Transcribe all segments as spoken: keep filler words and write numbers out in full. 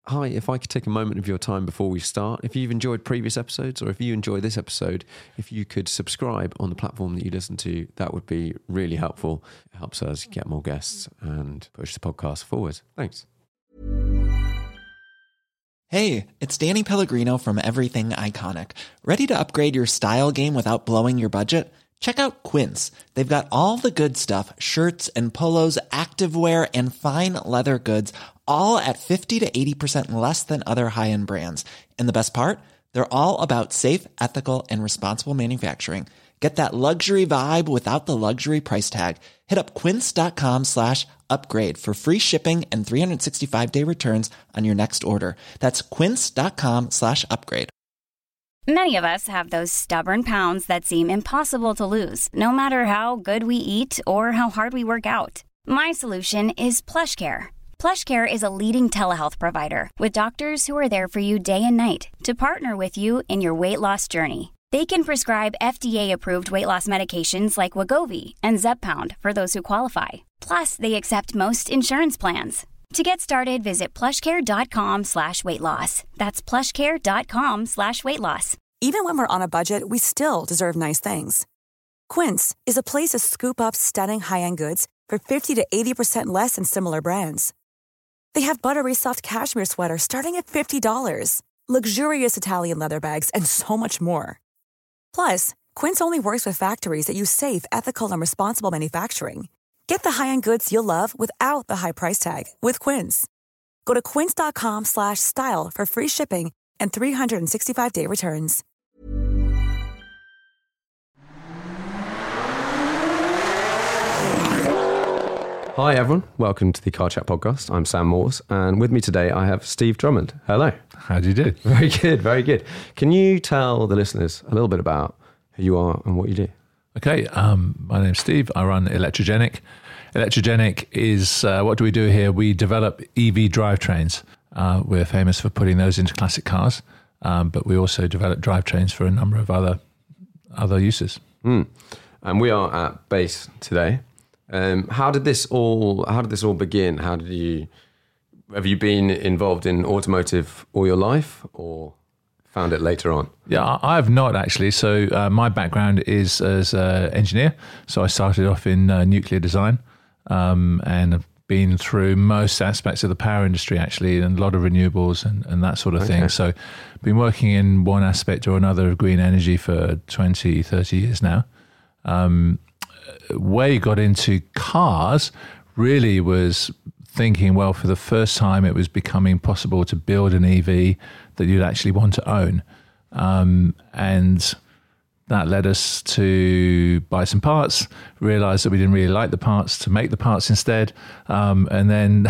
hi, if I could take a moment of your time before we start, if you've enjoyed previous episodes or if you enjoy this episode, if you could subscribe on the platform that you listen to, that would be really helpful. It helps us get more guests and push the podcast forward. Thanks. Hey, it's Danny Pellegrino from Everything Iconic. Ready to upgrade your style game without blowing your budget? Check out Quince. They've got all the good stuff, shirts and polos, activewear, and fine leather goods, all at fifty to eighty percent less than other high-end brands. And the best part? They're all about safe, ethical, and responsible manufacturing. Get that luxury vibe without the luxury price tag. Hit up quince.com slash upgrade for free shipping and three sixty-five day returns on your next order. That's quince.com slash upgrade. Many of us have those stubborn pounds that seem impossible to lose, no matter how good we eat or how hard we work out. My solution is PlushCare. PlushCare is a leading telehealth provider with doctors who are there for you day and night to partner with you in your weight loss journey. They can prescribe F D A-approved weight loss medications like Wegovy and Zepbound for those who qualify. Plus, they accept most insurance plans. To get started, visit plushcare.com slash weight loss. That's plushcare.com slash weight loss. Even when we're on a budget, we still deserve nice things. Quince is a place to scoop up stunning high-end goods for fifty to eighty percent less than similar brands. They have buttery soft cashmere sweaters starting at fifty dollars, luxurious Italian leather bags, and so much more. Plus, Quince only works with factories that use safe, ethical, and responsible manufacturing. Get the high-end goods you'll love without the high price tag with Quince. Go to quince.com slash style for free shipping and three sixty-five day returns. Hi everyone, welcome to the Car Chat podcast. I'm Sam Morse, and with me today I have Steve Drummond. Hello. How do you do? Very good, very good. Can you tell the listeners a little bit about who you are and what you do? Okay, um, my name's Steve. I run Electrogenic. Electrogenic is, uh, what do we do here? We develop E V drivetrains. Uh, we're famous for putting those into classic cars, um, but we also develop drivetrains for a number of other other uses. Mm. And we are at Base today. Um, how did this all? How did this all begin? How did you? Have you been involved in automotive all your life, or found it later on? Yeah, I have not actually. So uh, my background is as an engineer. So I started off in uh, nuclear design, um, and have been through most aspects of the power industry actually, and a lot of renewables and, and that sort of okay. thing. So been working in one aspect or another of green energy for twenty, thirty years now. Um, where you got into cars really was thinking, well, for the first time it was becoming possible to build an E V that you'd actually want to own. Um, and that led us to buy some parts, realize that we didn't really like the parts, to make the parts instead. Um, and then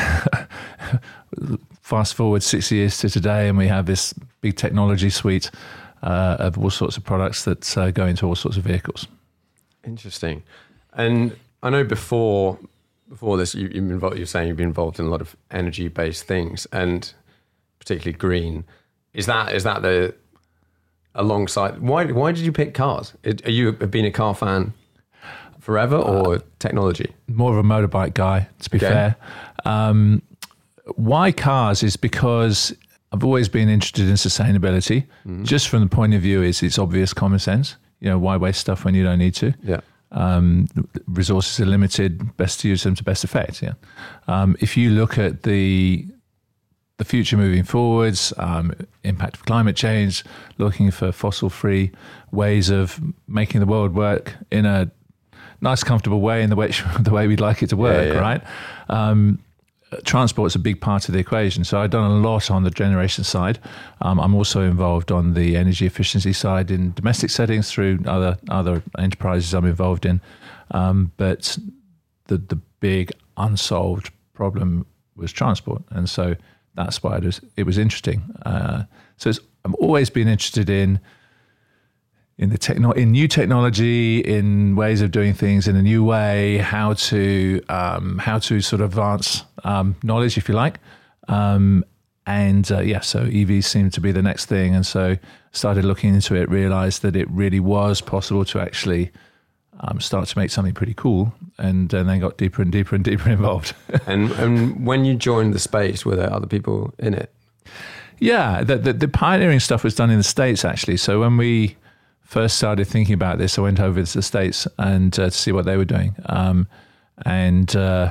fast forward six years to today, and we have this big technology suite uh, of all sorts of products that uh, go into all sorts of vehicles. Interesting. And I know before before this, you, you've been involved, you're saying you've been involved in a lot of energy-based things, and particularly green. Is that is that the alongside? Why why did you pick cars? Are you been a car fan forever, or uh, technology? More of a motorbike guy, to be okay. fair. Um, why cars is because I've always been interested in sustainability. Mm-hmm. Just from the point of view, is it's obvious common sense. You know, why waste stuff when you don't need to? Yeah. Um, resources are limited, best to use them to best effect. Yeah. Um, if you look at the the future moving forwards, um, impact of climate change, looking for fossil-free ways of making the world work in a nice, comfortable way, in the way the way we'd like it to work, yeah, yeah. right? Um, Transport's a big part of the equation. So I've done a lot on the generation side. Um, I'm also involved on the energy efficiency side in domestic settings through other other enterprises I'm involved in. Um, but the the big unsolved problem was transport, and so that's why it was it was interesting. Uh, so it's, I've always been interested in in the techno in new technology, in ways of doing things in a new way, how to um, how to sort of advance um, knowledge, if you like. Um, and uh, yeah, so E Vs seemed to be the next thing, and so started looking into it, realized that it really was possible to actually um, start to make something pretty cool, and, and then got deeper and deeper and deeper involved. and and when you joined the space, were there other people in it? Yeah, the, the, the pioneering stuff was done in the States, actually. So when we first started thinking about this, I went over to the States and uh, to see what they were doing. Um, and uh,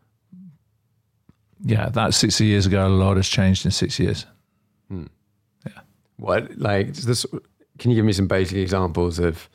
yeah, that's sixty years ago. A lot has changed in six years. Hmm. Yeah. What, like, this, can you give me some basic examples of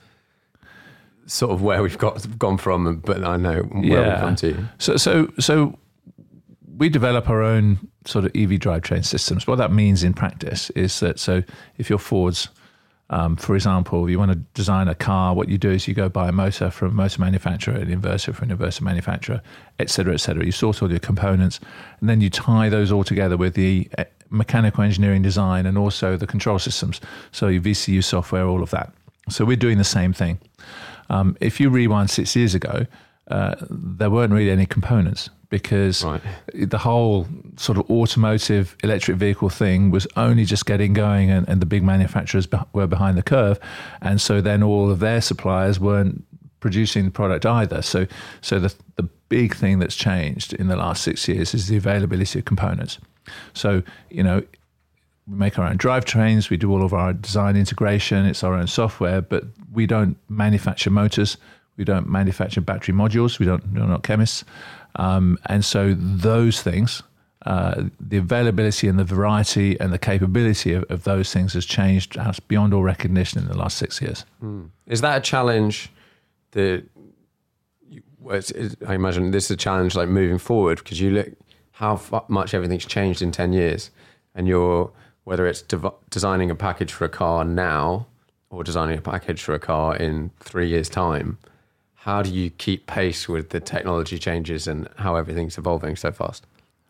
sort of where we've got gone from, but I know where yeah. we've come to? So, so, so we develop our own sort of E V drivetrain systems. What that means in practice is that, so if you're Ford's, um, for example, you want to design a car, what you do is you go buy a motor from a motor manufacturer, an inverter from an inverter manufacturer, et cetera, et cetera. You source all your components, and then you tie those all together with the mechanical engineering design and also the control systems. So your V C U software, all of that. So we're doing the same thing. Um, if you rewind six years ago, uh, there weren't really any components because right. the whole sort of automotive electric vehicle thing was only just getting going, and, and the big manufacturers be- were behind the curve. And so then all of their suppliers weren't producing the product either. So so the, the big thing that's changed in the last six years is the availability of components. So, you know, we make our own drivetrains, we do all of our design integration, it's our own software, but we don't manufacture motors, we don't manufacture battery modules, we don't, we're not chemists. Um, and so those things, uh, the availability and the variety and the capability of, of those things has changed beyond all recognition in the last six years. Mm. Is that a challenge that, you, well, it's, it's, I imagine this is a challenge like moving forward, because you look how f- much everything's changed in ten years, and you're, whether it's de- designing a package for a car now or designing a package for a car in three years' time, how do you keep pace with the technology changes and how everything's evolving so fast?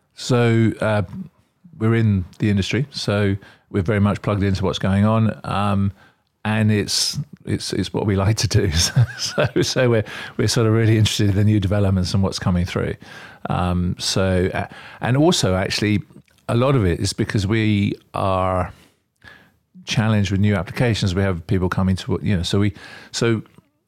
So uh, we're in the industry, so we're very much plugged into what's going on, um, and it's it's it's what we like to do. so so we're we're sort of really interested in the new developments and what's coming through. Um, so uh, and also actually, a lot of it is because we are challenged with new applications. We have people coming to, you know, so we, so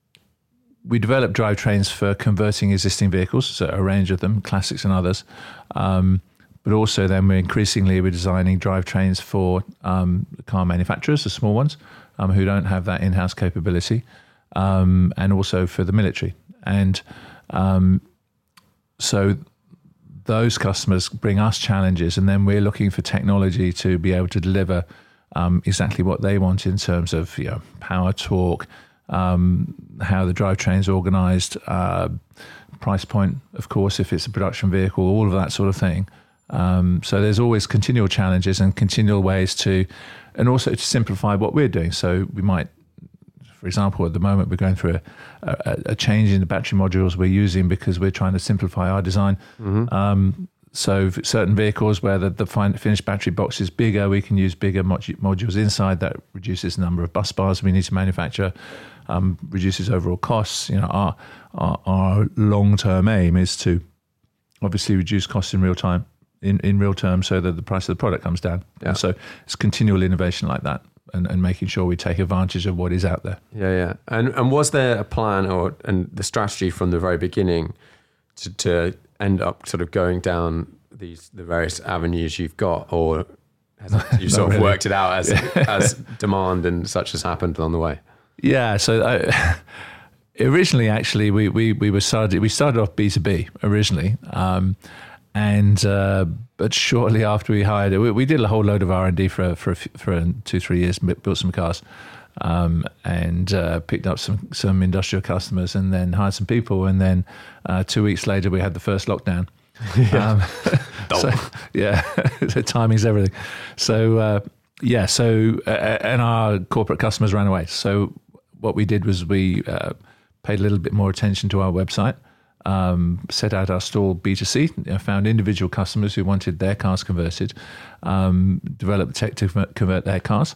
we develop drivetrains for converting existing vehicles, so a range of them, classics and others. Um, but also then we're increasingly, we're designing drivetrains for um, car manufacturers, the small ones, um, who don't have that in-house capability, um, and also for the military. And um, so those customers bring us challenges, and then we're looking for technology to be able to deliver um, exactly what they want in terms of, you know, power, torque, um, how the drivetrain's organised, uh, price point, of course, if it's a production vehicle, all of that sort of thing. Um, so there's always continual challenges and continual ways to, and also to simplify what we're doing. So we might, for example, at the moment we're going through a, a, a change in the battery modules we're using because we're trying to simplify our design. Mm-hmm. Um, so for certain vehicles where the, the fin- finished battery box is bigger, we can use bigger mod- modules inside. That reduces the number of bus bars we need to manufacture, um, reduces overall costs. You know, our, our, our long-term aim is to obviously reduce costs in real time, in, in real terms, so that the price of the product comes down. Yeah. And so it's continual innovation like that. And, and making sure we take advantage of what is out there. Yeah, yeah. And and was there a plan or and the strategy from the very beginning to, to end up sort of going down these the various avenues you've got, or has you sort of really. worked it out as as demand and such has happened on the way? Yeah. So I, originally, actually, we we we were started we started off B two B originally. Um, And uh, but shortly after we hired it, we, we did a whole load of R and D for for for two three years, built some cars, um, and uh, picked up some some industrial customers, and then hired some people, and then uh, two weeks later we had the first lockdown. Yeah, um, so, yeah, the timing's everything. So uh, yeah, so uh, and our corporate customers ran away. So what we did was we uh, paid a little bit more attention to our website. Um, set out our stall B two C, you know, found individual customers who wanted their cars converted, um, developed tech to convert their cars.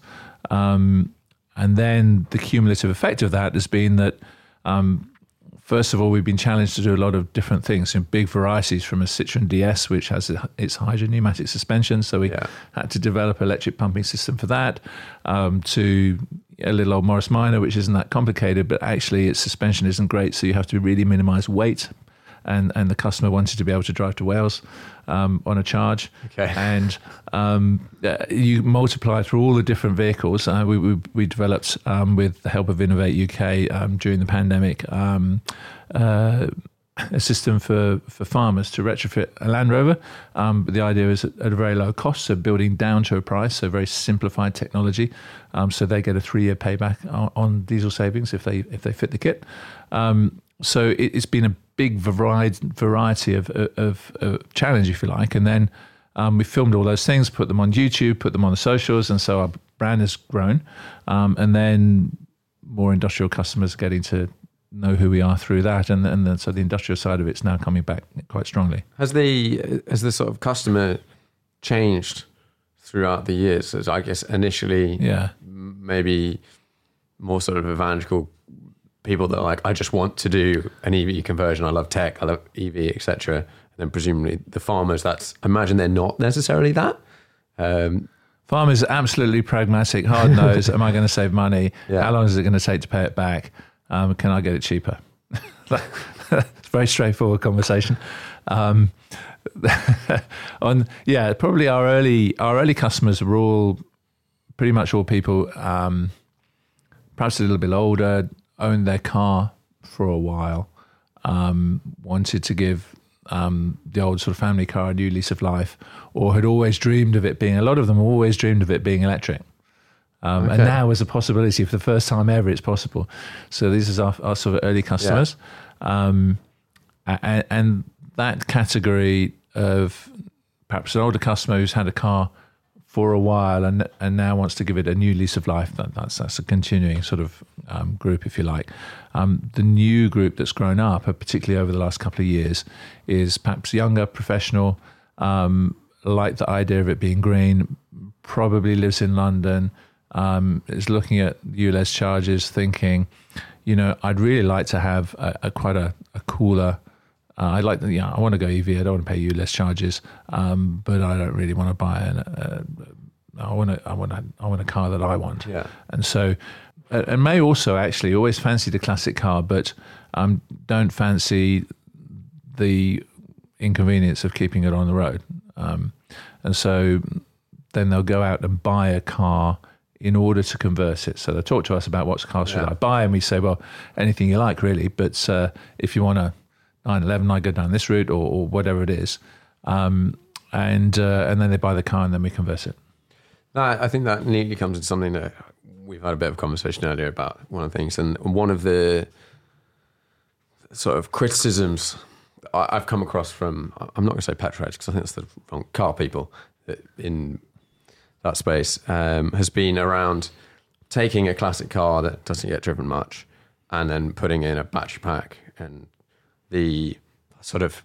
Um, and then the cumulative effect of that has been that, um, first of all, we've been challenged to do a lot of different things in big varieties, from a Citroen D S, which has its hydro pneumatic suspension. So we yeah. had to develop an electric pumping system for that, um, to a little old Morris Minor, which isn't that complicated, but actually its suspension isn't great. So you have to really minimize weight and, and the customer wanted to be able to drive to Wales um, on a charge. Okay. And um, uh, you multiply through all the different vehicles. Uh, we, we, we developed, um, with the help of Innovate U K um, during the pandemic, um, uh, a system for, for farmers to retrofit a Land Rover. Um, but the idea is at, at a very low cost, so building down to a price, so very simplified technology. Um, so they get a three-year payback on, on diesel savings if they if they fit the kit. Um, so it, it's been a big variety variety of, of, of challenge, if you like. And then um, we filmed all those things, put them on YouTube, put them on the socials, and so our brand has grown. Um, and then more industrial customers getting to know who we are through that, and and then, so the industrial side of it's now coming back quite strongly. Has the has the sort of customer changed throughout the years? As I guess initially, Yeah. maybe more sort of evangelical people that are like, I just want to do an E V conversion. I love tech. I love E V, et cetera. And then presumably the farmers, that's I imagine they're not necessarily that. Um, Farmers are absolutely pragmatic, hard nosed. Am I going to save money? Yeah. How long is it going to take to pay it back? Um, can I get it cheaper? It's a very straightforward conversation. Um, on yeah, probably our early our early customers were all pretty much all people, um, perhaps a little bit older, owned their car for a while, um, wanted to give um, the old sort of family car a new lease of life, or had always dreamed of it being. A lot of them always dreamed of it being electric. Um, okay. And now is a possibility for the first time ever it's possible. So this is our, our sort of early customers. Yeah. Um, and, and that category of perhaps an older customer who's had a car for a while and and now wants to give it a new lease of life, that, that's, that's a continuing sort of um, group, if you like. Um, the new group that's grown up, particularly over the last couple of years, is perhaps younger, professional, um, like the idea of it being green, probably lives in London, Um, is looking at U L E Z charges, thinking, you know, I'd really like to have a, a quite a, a cooler. Uh, I like, the, yeah, I want to go E V. I don't want to pay U L E Z charges, um, but I don't really want to buy an. Uh, I want to. I want. A, I want a car that I want. Yeah. And so, uh, and may also actually always fancy the classic car, but um, don't fancy the inconvenience of keeping it on the road. Um, and so, then they'll go out and buy a car in order to convert it. So they talk to us about what car should Yeah. I buy, and we say, well, anything you like, really. But uh, if you want a nine eleven, I go down this route, or, or whatever it is, um, and uh, and then they buy the car, and then we convert it. That, I think that neatly comes into something that we've had a bit of a conversation earlier about one of the things, and one of the sort of criticisms I've come across from, I'm not going to say petrolheads because I think that's the wrong, car people in that space, um, has been around taking a classic car that doesn't get driven much and then putting in a battery pack, and the sort of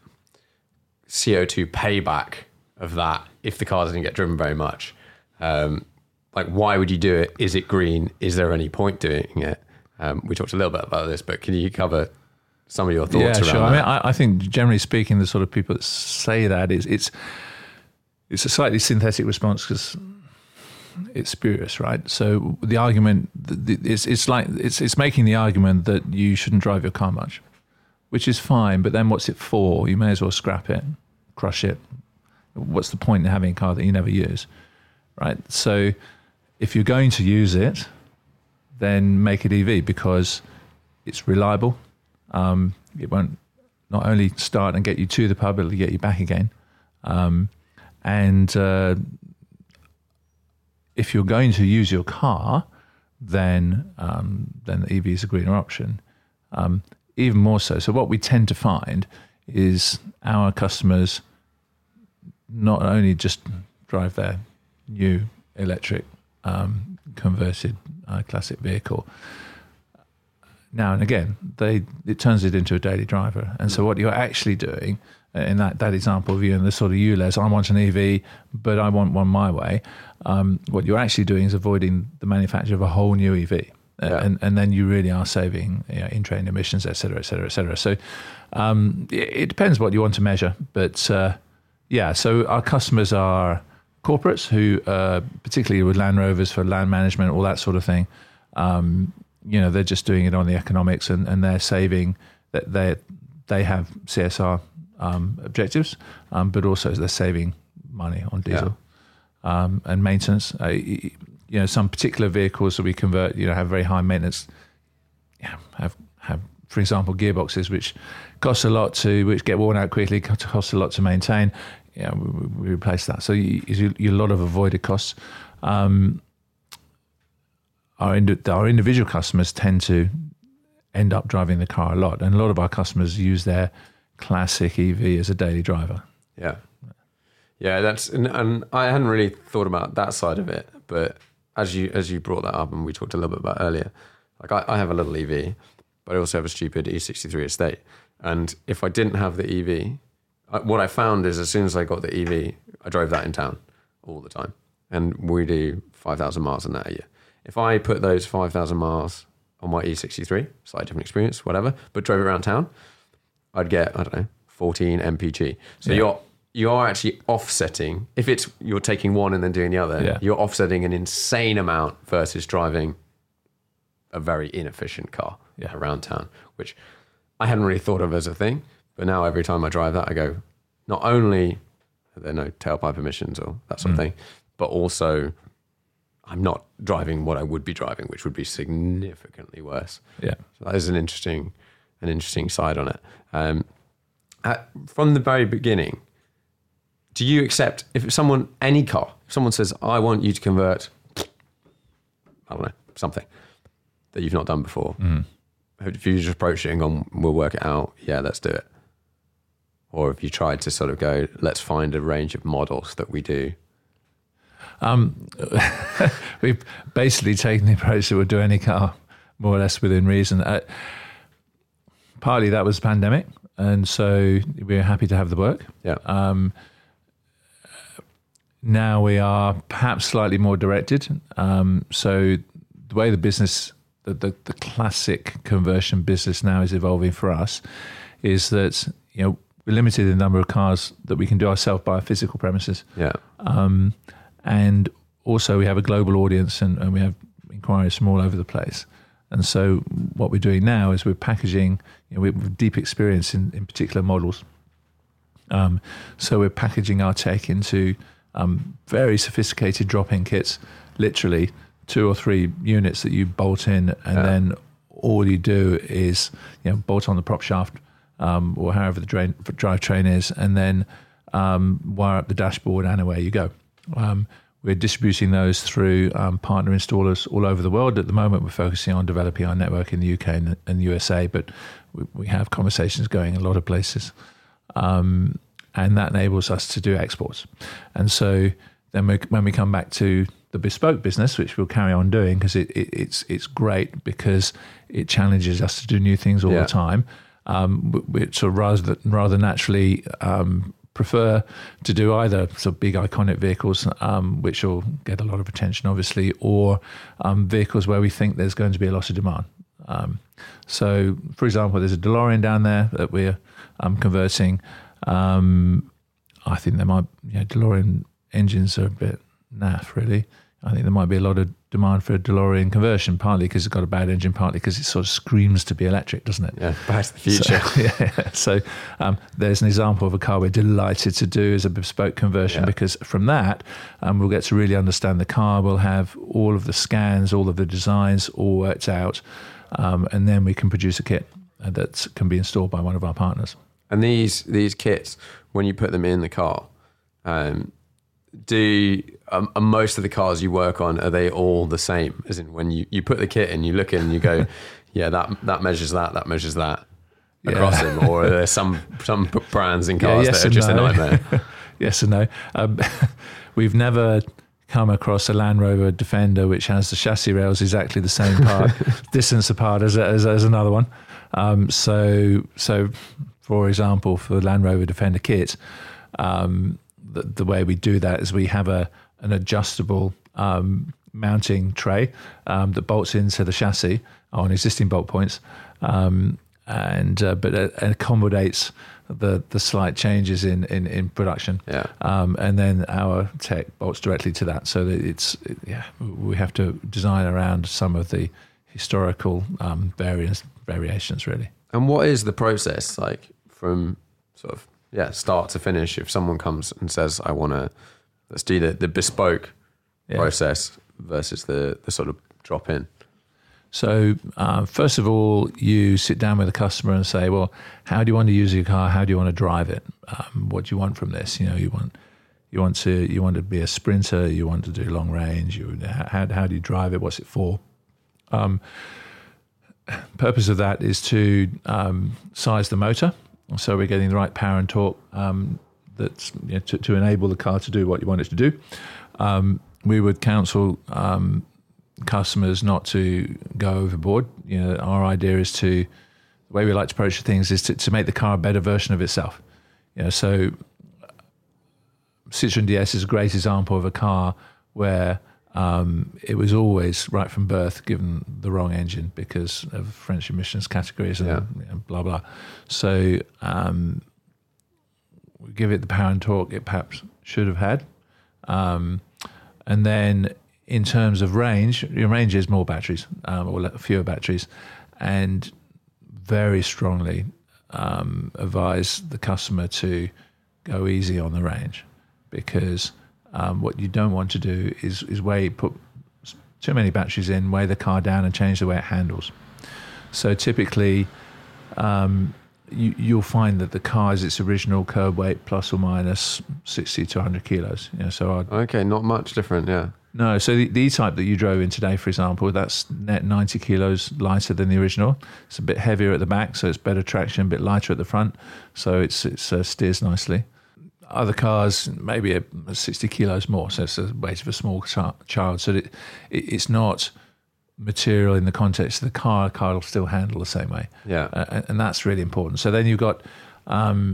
C O two payback of that if the car doesn't get driven very much. Um, like, why would you do it? Is it green? Is there any point doing it? Um, we talked a little bit about this, but can you cover some of your thoughts yeah, around sure. that? I mean, I, I think generally speaking, the sort of people that say that is it's it's a slightly synthetic response because it's spurious, right? So the argument it's it's like it's it's making the argument that you shouldn't drive your car much, which is fine. But then what's it for? You may as well scrap it, crush it. What's the point in having a car that you never use, right? So if you're going to use it, then make it E V because it's reliable. Um, it won't not only start and get you to the pub, it'll get you back again. Um, and uh, if you're going to use your car, then um, then the E V is a greener option. Um, even more so. So what we tend to find is our customers not only just drive their new electric um, converted uh, classic vehicle. Now and again, they it turns it into a daily driver. And so what you're actually doing in that, that example of you and the sort of U L E Z, I want an E V, but I want one my way. Um, what you're actually doing is avoiding the manufacture of a whole new E V. Yeah. And, and then you really are saving, you know, in-train emissions, et cetera, et cetera, et cetera. So um, it, it depends what you want to measure. But uh, yeah, so our customers are corporates who, uh, particularly with Land Rovers for land management, all that sort of thing, um, you know, they're just doing it on the economics and, and they're saving that they're they have C S R um, objectives, um, but also they're saving money on diesel yeah. um, and maintenance. Uh, you know, some particular vehicles that we convert, you know, have very high maintenance. Yeah, have have for example gearboxes which cost a lot to, which get worn out quickly, cost a lot to maintain. Yeah, we, we replace that. So you, you, you a lot of avoided costs. Um, our indi- our individual customers tend to end up driving the car a lot, and a lot of our customers use their classic E V as a daily driver. Yeah, yeah, that's and, and I hadn't really thought about that side of it, but as you as you brought that up, and we talked a little bit about earlier, like I, I have a little E V, but I also have a stupid E sixty-three estate, and if I didn't have the E V, I, what I found is as soon as I got the E V, I drove that in town all the time, and we do five thousand miles on that a year. If I put those five thousand miles on my E sixty-three, slightly different experience, whatever, but drove it around town, I'd get, I don't know, fourteen M P G. So yeah. you're you are actually offsetting, if it's you're taking one and then doing the other, yeah. you're offsetting an insane amount versus driving a very inefficient car yeah. around town, which I hadn't really thought of as a thing, but now every time I drive that, I go, not only are there no tailpipe emissions or that sort mm. of thing, but also I'm not driving what I would be driving, which would be significantly worse. Yeah, so that is an interesting, an interesting side on it. Um, at, from the very beginning, do you accept if someone, any car, if someone says, "I want you to convert," I don't know, something that you've not done before, mm. if you just approach it and gone, "We'll work it out," yeah, let's do it. Or if you tried to sort of go, "Let's find a range of models that we do." Um, we've basically taken the approach that we'll do any car more or less within reason. Uh, partly that was the pandemic, and so we were happy to have the work. Yeah. Um, now we are perhaps slightly more directed. Um, so the way the business, the, the, the classic conversion business now is evolving for us is that, you know, we're limited in the number of cars that we can do ourselves by physical premises. Yeah. Um, And also we have a global audience and, and we have inquiries from all over the place. And so what we're doing now is we're packaging, you know, we have deep experience in, in particular models. Um, so we're packaging our tech into um, very sophisticated drop-in kits, literally two or three units that you bolt in and yeah. then all you do is, you know, bolt on the prop shaft um, or however the drain, drivetrain is, and then um, wire up the dashboard and away you go. Um, we're distributing those through um, partner installers all over the world. At the moment, we're focusing on developing our network in the U K and, and the U S A, but we, we have conversations going in a lot of places. Um, and that enables us to do exports. And so then we, when we come back to the bespoke business, which we'll carry on doing because it, it, it's it's great because it challenges us to do new things all yeah. the time. Um, we sort of rather, rather naturally um, prefer to do either sort of big iconic vehicles, um, which will get a lot of attention, obviously, or um, vehicles where we think there's going to be a lot of demand. Um, so, for example, there's a DeLorean down there that we're um, converting. Um, I think there might, you know, DeLorean engines are a bit naff, really. I think there might be a lot of demand for a DeLorean conversion, partly because it's got a bad engine, partly because it sort of screams to be electric, doesn't it? Yeah, Back to the Future. So, yeah, so um, there's an example of a car we're delighted to do as a bespoke conversion yeah. because from that, um, we'll get to really understand the car. We'll have all of the scans, all of the designs all worked out, um, and then we can produce a kit that can be installed by one of our partners. And these these kits, when you put them in the car, um, do um, are most of the cars you work on, are they all the same? As in, when you, you put the kit in, you look in and you go, yeah, that that measures that, that measures that across yeah. them, or are there some some brands in cars yeah, yes that are just no. a nightmare? Yes and no. Um, we've never come across a Land Rover Defender which has the chassis rails exactly the same part, distance apart as, as as another one. Um, so so. For example, for the Land Rover Defender kit, um, the, the way we do that is we have a an adjustable um, mounting tray um, that bolts into the chassis on existing bolt points, um, and uh, but it accommodates the the slight changes in in, in production. Yeah. Um, and then our tech bolts directly to that, so that it's it, yeah we have to design around some of the historical um, variants variations really. And what is the process like from sort of yeah start to finish. If someone comes and says, "I want to," let's do the the bespoke yeah. process versus the the sort of drop in. So uh, first of all, you sit down with the customer and say, well, how do you want to use your car? How do you want to drive it? Um, what do you want from this? You know, you want you want to you want to be a sprinter. You want to do long range. You how how do you drive it? What's it for? Um, purpose of that is to um, size the motor, so we're getting the right power and torque um, that's you know, to, to enable the car to do what you want it to do. Um, we would counsel Um, customers not to go overboard. You know, our idea is to, the way we like to approach things is to, to make the car a better version of itself. You know, so Citroen D S is a great example of a car where um, it was always right from birth given the wrong engine because of French emissions categories and yeah. you know, blah blah. So um, we give it the power and torque it perhaps should have had, um, and then. In terms of range, your range is more batteries um, or fewer batteries, and very strongly um, advise the customer to go easy on the range, because um, what you don't want to do is is weigh put too many batteries in, weigh the car down, and change the way it handles. So typically, um, you, you'll find that the car is its original curb weight plus or minus sixty to one hundred kilos. You know, so I'd, okay, not much different, yeah. No, so the, the E-Type that you drove in today, for example, that's net ninety kilos lighter than the original. It's a bit heavier at the back, so it's better traction, a bit lighter at the front, so it's it's uh, steers nicely. Other cars, maybe a, a sixty kilos more, so it's the weight of a small ch- child. So it, it, it's not material in the context of the car. The car will still handle the same way. Yeah, uh, and, and that's really important. So then you've got um,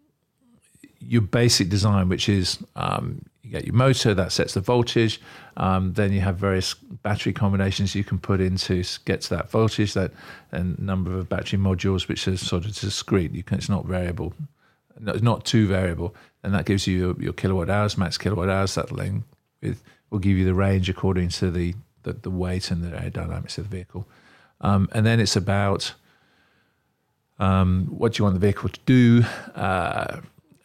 your basic design, which is um, you get your motor that sets the voltage. Um, then you have various battery combinations you can put in to get to that voltage, that and number of battery modules, which is sort of discrete. You can, it's not variable, no, it's not too variable, and that gives you your, your kilowatt hours, max kilowatt hours. That thing with will give you the range according to the the, the weight and the aerodynamics of the vehicle. Um, and then it's about um, what do you want the vehicle to do. Uh,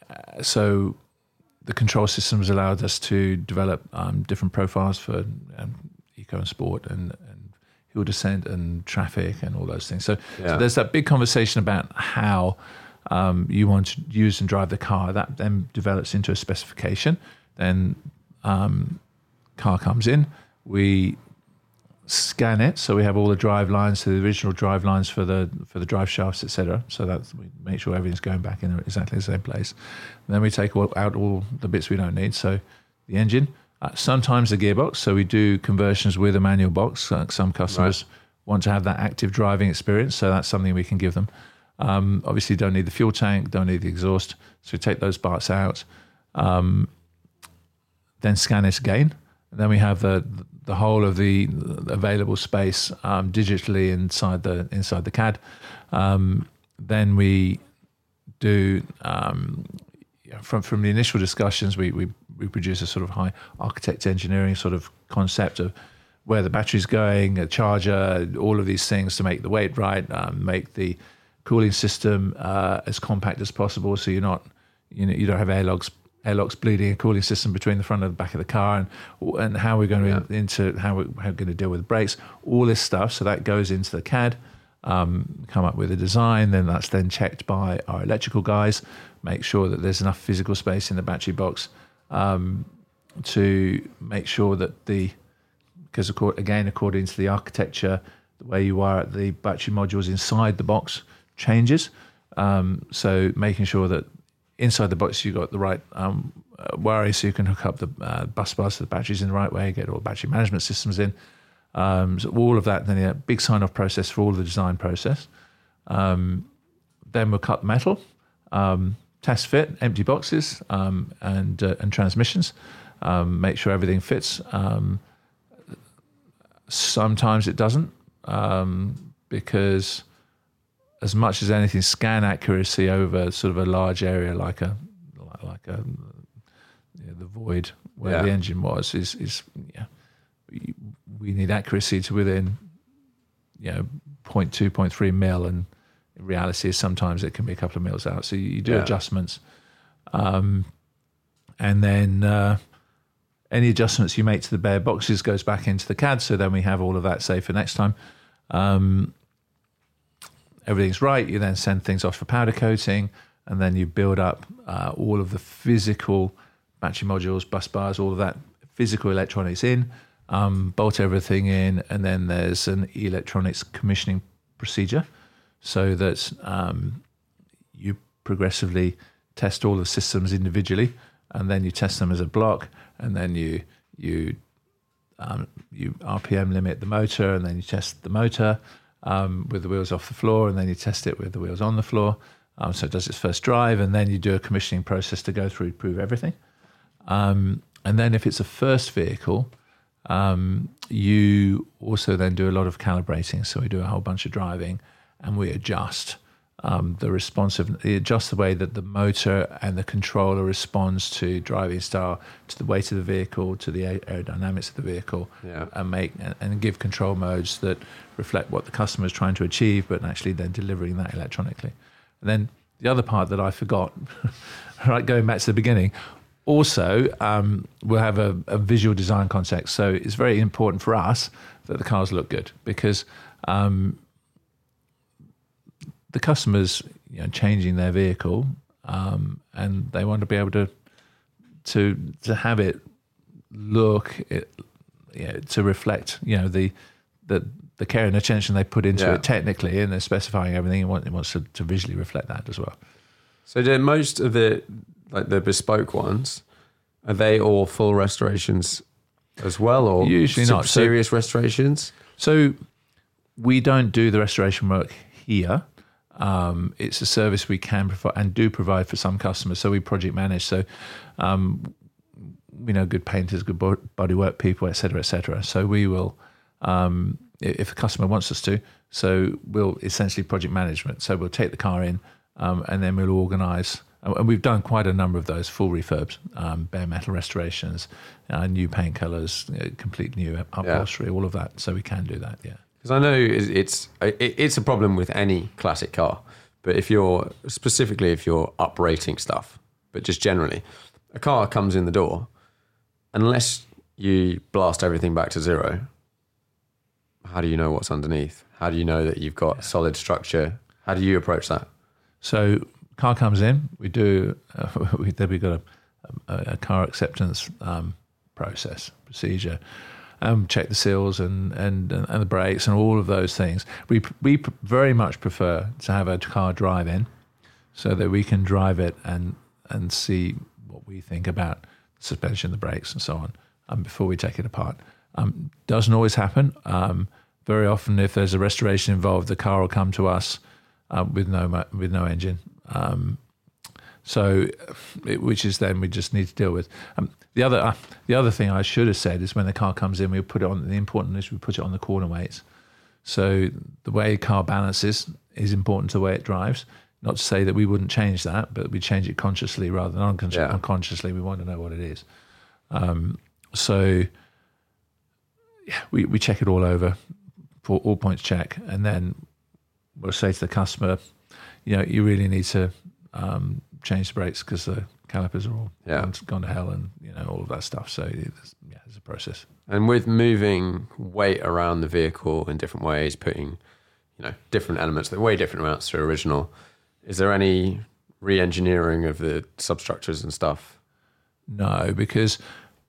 so. The control systems allowed us to develop um, different profiles for um, eco and sport and, and hill descent and traffic and all those things. So, yeah. so there's that big conversation about how um, you want to use and drive the car. That then develops into a specification. Then um, car comes in. We scan it, so we have all the drive lines, so the original drive lines for the for the drive shafts, et cetera. So that we make sure everything's going back in exactly the same place. And then we take all, out all the bits we don't need. So the engine, uh, sometimes the gearbox. So we do conversions with a manual box. Uh, some customers right. want to have that active driving experience, so that's something we can give them. Um, obviously, don't need the fuel tank, don't need the exhaust. So we take those parts out. Um, then scan it again. And then we have the the whole of the available space um, digitally inside the inside the C A D. Um, then we do um, from from the initial discussions, we, we we produce a sort of high architect engineering sort of concept of where the battery's going, a charger, all of these things to make the weight right, um, make the cooling system uh, as compact as possible, so you're not you know you don't have airlocks. airlocks bleeding, a cooling system between the front and the back of the car, and and how we're going to yeah. into how we're, how we're going to deal with brakes, all this stuff. So that goes into the C A D, um, come up with a design, then that's then checked by our electrical guys, make sure that there's enough physical space in the battery box um, to make sure that the, because again, according to the architecture, the way you wire the battery modules inside the box changes. Um, so making sure that inside the box, you've got the right um, uh, wiring, so you can hook up the uh, bus bars to the batteries in the right way, get all the battery management systems in. Um, so all of that, then a big sign-off process for all of the design process. Um, then we'll cut the metal, um, test fit, empty boxes, um, and uh, and transmissions. Um, make sure everything fits. Um, sometimes it doesn't, um, because as much as anything, scan accuracy over sort of a large area like a like a you know, the void where yeah. the engine was is is yeah we, we need accuracy to within you know zero point two, zero point three mil, and in reality, sometimes it can be a couple of mils out. So you, you do Yeah. adjustments. Um, and then uh, any adjustments you make to the bare boxes goes back into the C A D. So then we have all of that saved for next time. Um, everything's right. You then send things off for powder coating, and then you build up uh, all of the physical battery modules, bus bars, all of that physical electronics in, um, bolt everything in, and then there's an electronics commissioning procedure so that um, you progressively test all the systems individually, and then you test them as a block, and then you you um, you R P M limit the motor, and then you test the motor um, with the wheels off the floor, and then you test it with the wheels on the floor. Um, so it does its first drive, and then you do a commissioning process to go through, prove everything. Um, and then if it's a first vehicle, um, you also then do a lot of calibrating. So we do a whole bunch of driving, and we adjust um, the responsive, we adjust the way that the motor and the controller responds to driving style, to the weight of the vehicle, to the aerodynamics of the vehicle, Yeah. and make and give control modes that reflect what the customer is trying to achieve, but actually then delivering that electronically. And then the other part that I forgot, right, going back to the beginning, also um, we'll have a, a visual design context. So it's very important for us that the cars look good, because um, the customers, you know, changing their vehicle, um, and they want to be able to to to have it look it, you know, to reflect, you know, the the the care and attention they put into Yeah. it technically, and they're specifying everything. It wants, it wants to, to visually reflect that as well. So do most of the like the bespoke ones, are they all full restorations as well, or Usually some not. So- serious restorations? So we don't do the restoration work here. Um, it's a service we can provide and do provide for some customers. So we project manage. So um, we know good painters, good bo- bodywork people, et cetera, et cetera. So we will, um, if a customer wants us to, so we'll essentially project management. So we'll take the car in um, and then we'll organise. And we've done quite a number of those full refurbs, um, bare metal restorations, uh, new paint colours, you know, complete new upholstery, all of that. So we can do that, yeah. Because I know it's it's it's a problem with any classic car, but if you're specifically if you're uprating stuff, but just generally, a car comes in the door, unless you blast everything back to zero, how do you know what's underneath? How do you know that you've got solid structure? How do you approach that? So car comes in, we do, uh, we, then we've got a, a, a car acceptance um, process, procedure. Um, check the seals and, and and the brakes and all of those things. We we very much prefer to have a car drive in, so that we can drive it and and see what we think about the suspension, the brakes, and so on, um, before we take it apart. Um, doesn't always happen. Um, very often, if there's a restoration involved, the car will come to us uh, with no mo- with no engine. Um, So, it, which is then we just need to deal with. Um, the other, uh, the other thing I should have said is when the car comes in, we put it on. The important is we put it on the corner weights. So the way a car balances is important to the way it drives. Not to say that we wouldn't change that, but we change it consciously rather than uncon- Yeah. unconsciously. We want to know what it is. Um, so yeah, we we check it all over, for all points check, and then we'll say to the customer, you know, you really need to. Um, change the brakes because the calipers are all Yeah. gone, gone to hell, and you know all of that stuff. So it's, yeah, it's a process. And with moving weight around the vehicle in different ways, putting, you know, different elements that weigh different amounts to original, is there any re-engineering of the substructures and stuff? No, because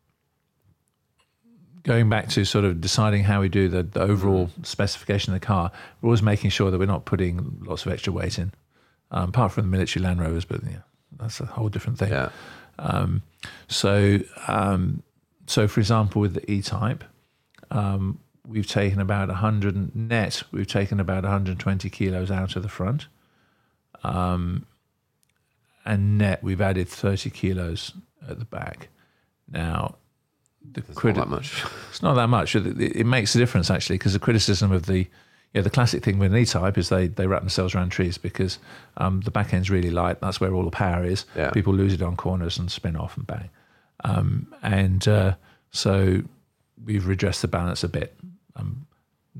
going back to sort of deciding how we do the, the overall specification of the car, we're always making sure that we're not putting lots of extra weight in. Um, apart from the military Land Rovers, but yeah, that's a whole different thing. Yeah. Um, so, um, so for example, with the E-Type, um, we've taken about one hundred net. We've taken about one hundred twenty kilos out of the front, um, and net we've added thirty kilos at the back. Now, the It's criti- not that much. It's not that much. It, it makes a difference actually, because the criticism of the Yeah, the classic thing with an E-Type is they, they wrap themselves around trees because um, the back end's really light. That's where all the power is. Yeah. People lose it on corners and spin off and bang. Um, and uh, so we've redressed the balance a bit. Um, not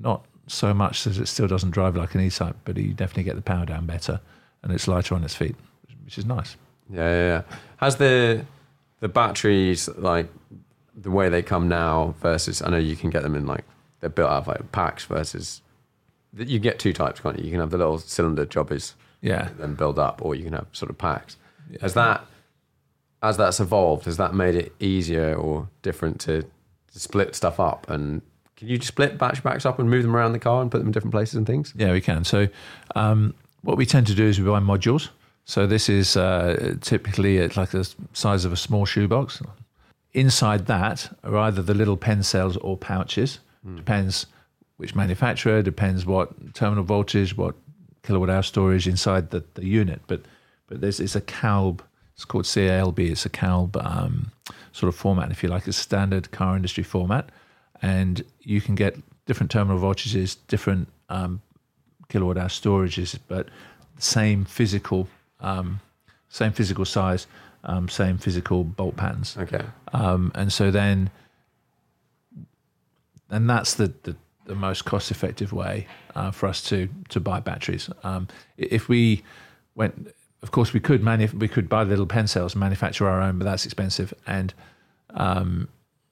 so much that it still doesn't drive like an E-Type, but you definitely get the power down better, and it's lighter on its feet, which is nice. Yeah, yeah, yeah. Has the the batteries, like the way they come now versus, I know you can get them in like, they're built out of like packs versus, you get two types, can't you? You can have the little cylinder jobbies, yeah, then build up, or you can have sort of packs. Yeah. Has that, as that's evolved, has that made it easier or different to, to split stuff up? And can you just split battery packs up and move them around the car and put them in different places and things? Yeah, we can. So um, what we tend to do is we buy modules. So this is uh, typically it's like the size of a small shoebox. Inside that are either the little pen cells or pouches. Mm. Depends which manufacturer, depends what terminal voltage, what kilowatt hour storage inside the, the unit. But but there's it's a C A L B. It's called C A L B. It's a C A L B um, sort of format, if you like. It's a standard car industry format. And you can get different terminal voltages, different um, kilowatt hour storages, but same physical, um, same physical size, um, same physical bolt patterns. Okay. Um, and so then, and that's the, the, the most cost effective way uh, for us to to buy batteries. Um, if we went, of course, we could manu- we could buy little pen cells and manufacture our own, but that's expensive and um,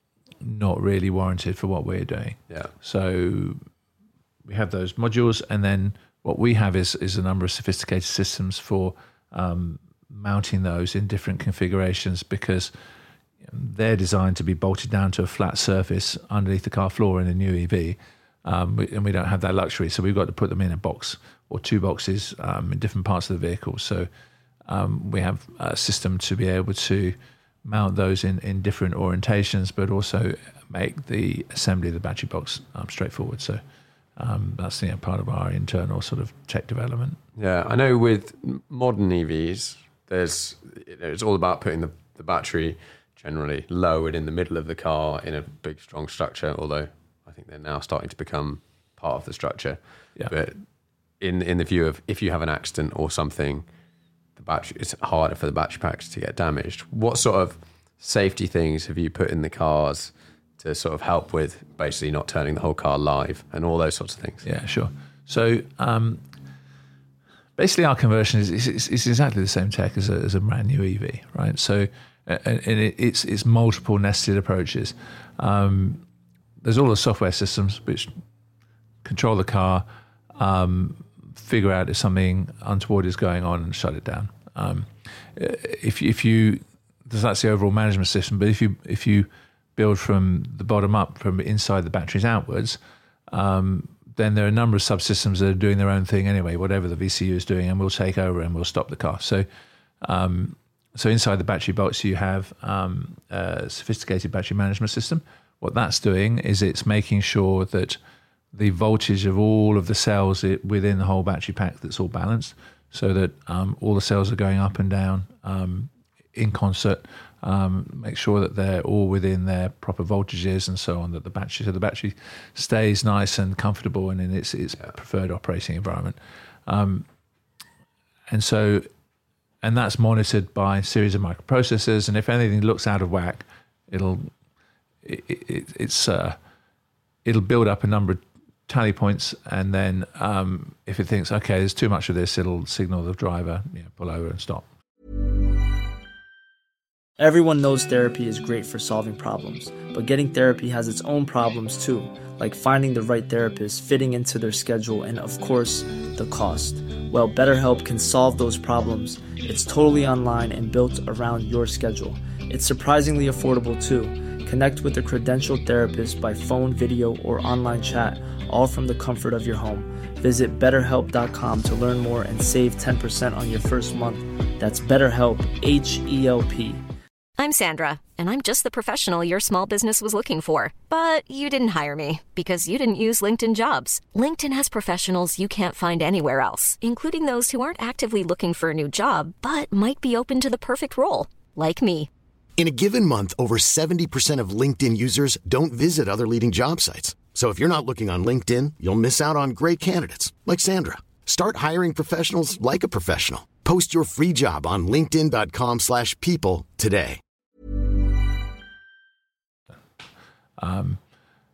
not really warranted for what we're doing. Yeah. So we have those modules, and then what we have is is a number of sophisticated systems for um, mounting those in different configurations, because they're designed to be bolted down to a flat surface underneath the car floor in a new E V, um, we, and we don't have that luxury. So we've got to put them in a box or two boxes um, in different parts of the vehicle. So um, we have a system to be able to mount those in, in different orientations, but also make the assembly of the battery box um, straightforward. So um, that's you know, part of our internal sort of tech development. Yeah, I know with modern E Vs, there's you know, it's all about putting the, the battery generally low and in the middle of the car in a big, strong structure, although I think they're now starting to become part of the structure. Yeah. But in in the view of if you have an accident or something, the battery it's harder for the battery packs to get damaged. What sort of safety things have you put in the cars to sort of help with basically not turning the whole car live and all those sorts of things? Yeah, sure. So um, basically our conversion is, is, is exactly the same tech as a, as a brand new E V, right? So and, and it, it's it's multiple nested approaches. Um, there's all the software systems which control the car, um, figure out if something untoward is going on and shut it down. Um, if if you that's the overall management system, but if you if you build from the bottom up, from inside the batteries outwards, um, then there are a number of subsystems that are doing their own thing anyway, whatever the V C U is doing, and we'll take over and we'll stop the car. So um, so inside the battery box, you have um, a sophisticated battery management system. What that's doing is it's making sure that the voltage of all of the cells within the whole battery pack, that's all balanced, so that um, all the cells are going up and down um, in concert. Um, make sure that they're all within their proper voltages and so on, that the battery so the battery stays nice and comfortable and in its its yeah. preferred operating environment. Um, and so, and that's monitored by a series of microprocessors. And if anything looks out of whack, it'll it, it, it's uh, it'll build up a number of tally points, and then um, if it thinks okay, there's too much of this, it'll signal the driver, you know, pull over and stop. Everyone knows therapy is great for solving problems, but getting therapy has its own problems too, like finding the right therapist, fitting into their schedule, and of course, the cost. Well, BetterHelp can solve those problems. It's totally online and built around your schedule. It's surprisingly affordable too. Connect with a credentialed therapist by phone, video, or online chat, all from the comfort of your home. Visit better help dot com to learn more and save ten percent on your first month. That's BetterHelp, H E L P. I'm Sandra, and I'm just the professional your small business was looking for. But you didn't hire me because you didn't use LinkedIn Jobs. LinkedIn has professionals you can't find anywhere else, including those who aren't actively looking for a new job, but might be open to the perfect role, like me. In a given month, over seventy percent of LinkedIn users don't visit other leading job sites. So if you're not looking on LinkedIn, you'll miss out on great candidates like Sandra. Start hiring professionals like a professional. Post your free job on linkedin dot com slash people today. Um,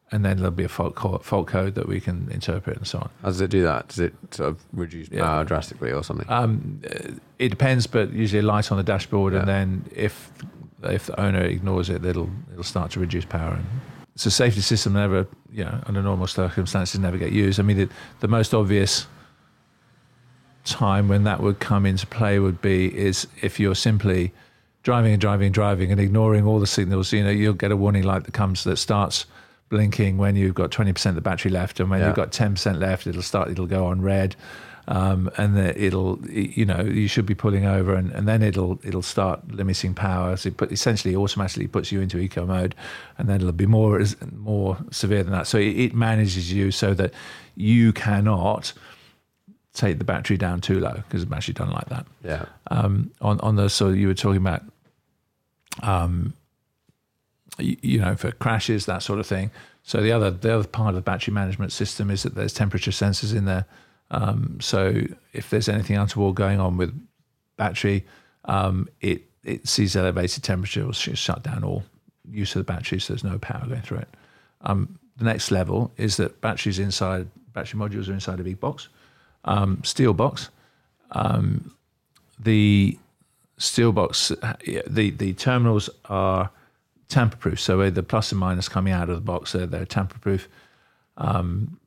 and then there'll be a fault code, fault code that we can interpret and so on. How does it do that? Does it sort of reduce Yeah. power drastically or something? Um, it depends, but usually a light on the dashboard, Yeah. and then if if the owner ignores it, it'll it'll start to reduce power. And it's a safety system never, you know, under normal circumstances, never get used. I mean, the, the most obvious time when that would come into play would be is if you're simply driving and driving and driving and ignoring all the signals. You know, you'll get a warning light that comes that starts blinking when you've got twenty percent of the battery left, and when Yeah. you've got ten percent left, it'll start. It'll go on red, um, and then it'll, you know, you should be pulling over, and, and then it'll it'll start limiting power. So it put, essentially automatically puts you into eco mode, and then it'll be more more severe than that. So it, it manages you so that you cannot take the battery down too low, because the battery doesn't like that. Yeah. Um, on on the so you were talking about, um, you, you know, for crashes, that sort of thing. So the other the other part of the battery management system is that there's temperature sensors in there. Um, so if there's anything untoward going on with battery, um, it it sees elevated temperature, will sh- shut down all use of the battery, so there's no power going through it. Um, the next level is that batteries inside battery modules are inside a big box. Um, steel box. Um, the steel box, the, the terminals are tamper-proof. So the plus and minus coming out of the box, they're, they're tamper-proof, um,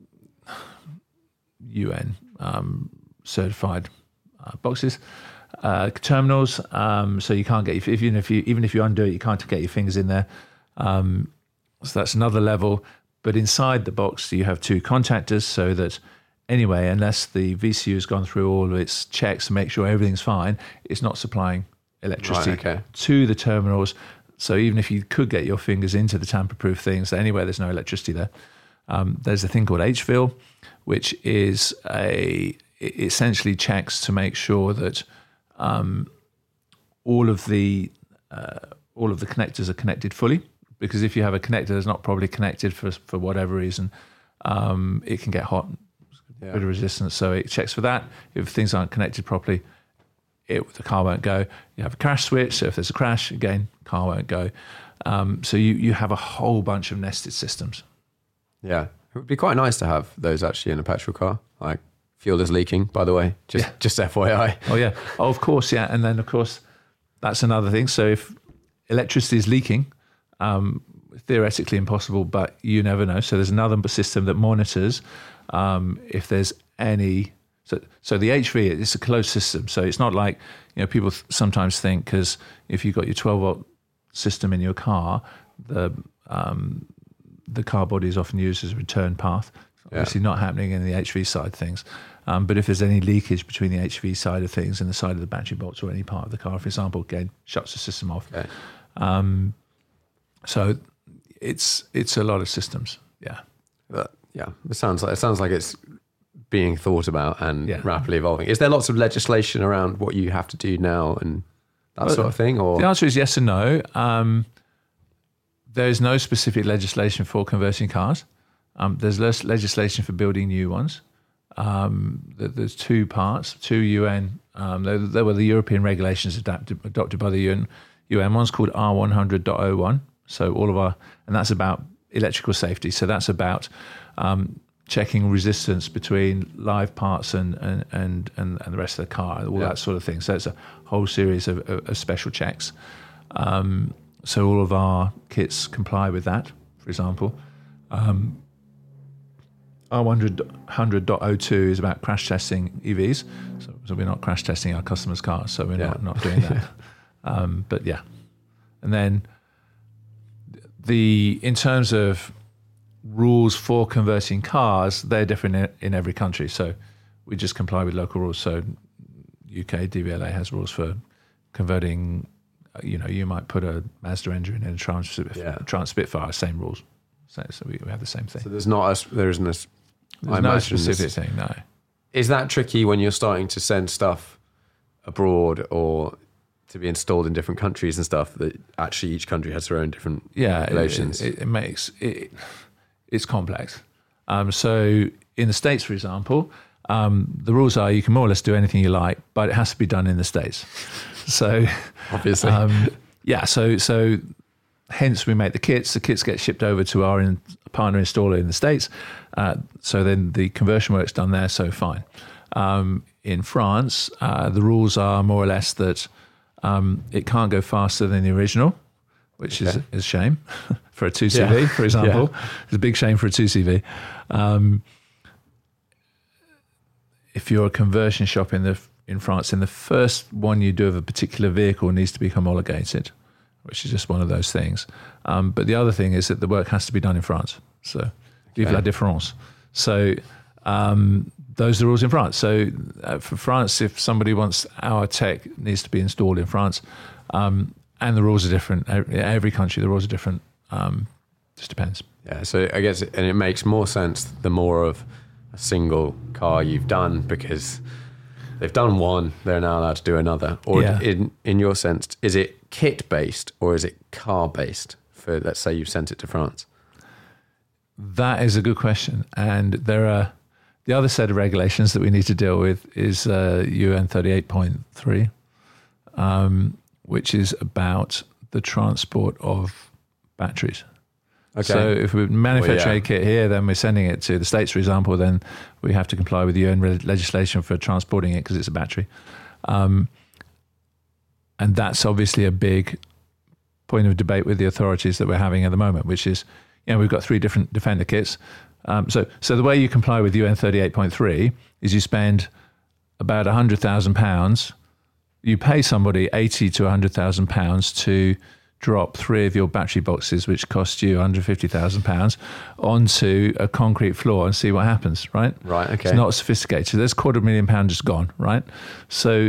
U N um, certified uh, boxes. Uh, terminals, um, so you can't get, if, even if you even if you undo it, you can't get your fingers in there. Um, so that's another level. But inside the box, you have two contactors, so that anyway, unless the V C U has gone through all of its checks to make sure everything's fine, it's not supplying electricity Right, okay. to the terminals. So even if you could get your fingers into the tamper-proof things, anyway, there's no electricity there. Um, there's a thing called H V I L, which is a it essentially checks to make sure that um, all of the uh, all of the connectors are connected fully. Because if you have a connector that's not properly connected for for whatever reason, um, it can get hot. Yeah. Bit of resistance, so it checks for that. If things aren't connected properly, it, the car won't go. You have a crash switch, so if there's a crash, again, car won't go. Um, so you you have a whole bunch of nested systems. Yeah. It would be quite nice to have those actually in a petrol car. Like, fuel is leaking, by the way, just, Yeah. just F Y I. Oh yeah, oh, of course, yeah. And then of course, that's another thing. So if electricity is leaking, um, theoretically impossible, but you never know. So there's another system that monitors um, if there's any. So, so the H V, it's a closed system. So it's not like, you know, people th- sometimes think, because if you've got your twelve volt system in your car, the um, the car body is often used as a return path. Yeah. Obviously not happening in the H V side of things. Um, but if there's any leakage between the H V side of things and the side of the battery box or any part of the car, for example, again, shuts the system off. Okay. Um, so it's it's a lot of systems. Yeah. But, yeah, it sounds like it sounds like it's being thought about and Yeah. rapidly evolving. Is there lots of legislation around what you have to do now and that Well, sort of thing? Or The answer is yes and no. Um, there is no specific legislation for converting cars. Um, there's less legislation for building new ones. Um, there- there's two parts, two U N. Um, there, there were the European regulations adapted, adopted by the U N. U N one's called R one hundred point oh one. So all of our, and that's about electrical safety. So that's about um, checking resistance between live parts and and and and, and the rest of the car, all Yeah. that sort of thing. So it's a whole series of, of, of special checks. Um, so all of our kits comply with that, for example. Um, R one hundred point oh two is about crash testing E Vs. So, so we're not crash testing our customers' cars, so we're Yeah. not, not doing that. um, but yeah. And then the in terms of rules for converting cars, they're different in, in every country. So we just comply with local rules. So U K D V L A has rules for converting. You know, you might put a Mazda engine in a Trans, Yeah. Trans Spitfire, same rules. So, so we, we have the same thing. so there's not a, there isn't a, There's I no imagine specific this- thing, no. Is that tricky when you're starting to send stuff abroad or to be installed in different countries and stuff, that actually each country has their own different Yeah, regulations? It, it, it makes it, it's complex. Um, so in the States, for example, um, the rules are you can more or less do anything you like, but it has to be done in the States. So Obviously. um, yeah. So so hence we make the kits. The kits get shipped over to our in, partner installer in the States. Uh, so then the conversion work's done there, so fine. Um, in France, uh, the rules are more or less that um, it can't go faster than the original, which okay. is, is a shame for a two C V, yeah. for example. Yeah. It's a big shame for a two C V. Um, if you're a conversion shop in the in France, then the first one you do of a particular vehicle needs to be homologated, which is just one of those things. Um, but the other thing is that the work has to be done in France. So, vive okay. la différence. So, um, those are the rules in France. So, uh, for France, if somebody wants our tech, it needs to be installed in France. Um, and the rules are different. Every, every country, the rules are different. Um, just depends. Yeah, so I guess, and it makes more sense the more of a single car you've done, because they've done one, they're now allowed to do another. Or yeah. in in your sense, is it kit-based or is it car-based for, let's say you've sent it to France? That is a good question. And there are, the other set of regulations that we need to deal with is uh, U N thirty-eight point three, um, which is about the transport of batteries. Okay. So if we manufacture well, yeah. a kit here, then we're sending it to the States, for example, then we have to comply with the U N re- legislation for transporting it because it's a battery. Um, and that's obviously a big point of debate with the authorities that we're having at the moment, which is, you know, we've got three different Defender kits. Um, so, so the way you comply with U N thirty-eight point three is you spend about one hundred thousand pounds. You pay somebody eighty to one hundred thousand pounds to drop three of your battery boxes, which cost you one hundred fifty thousand pounds, onto a concrete floor and see what happens, right? Right, okay. It's not sophisticated. There's a quarter of a million pounds just gone, right? So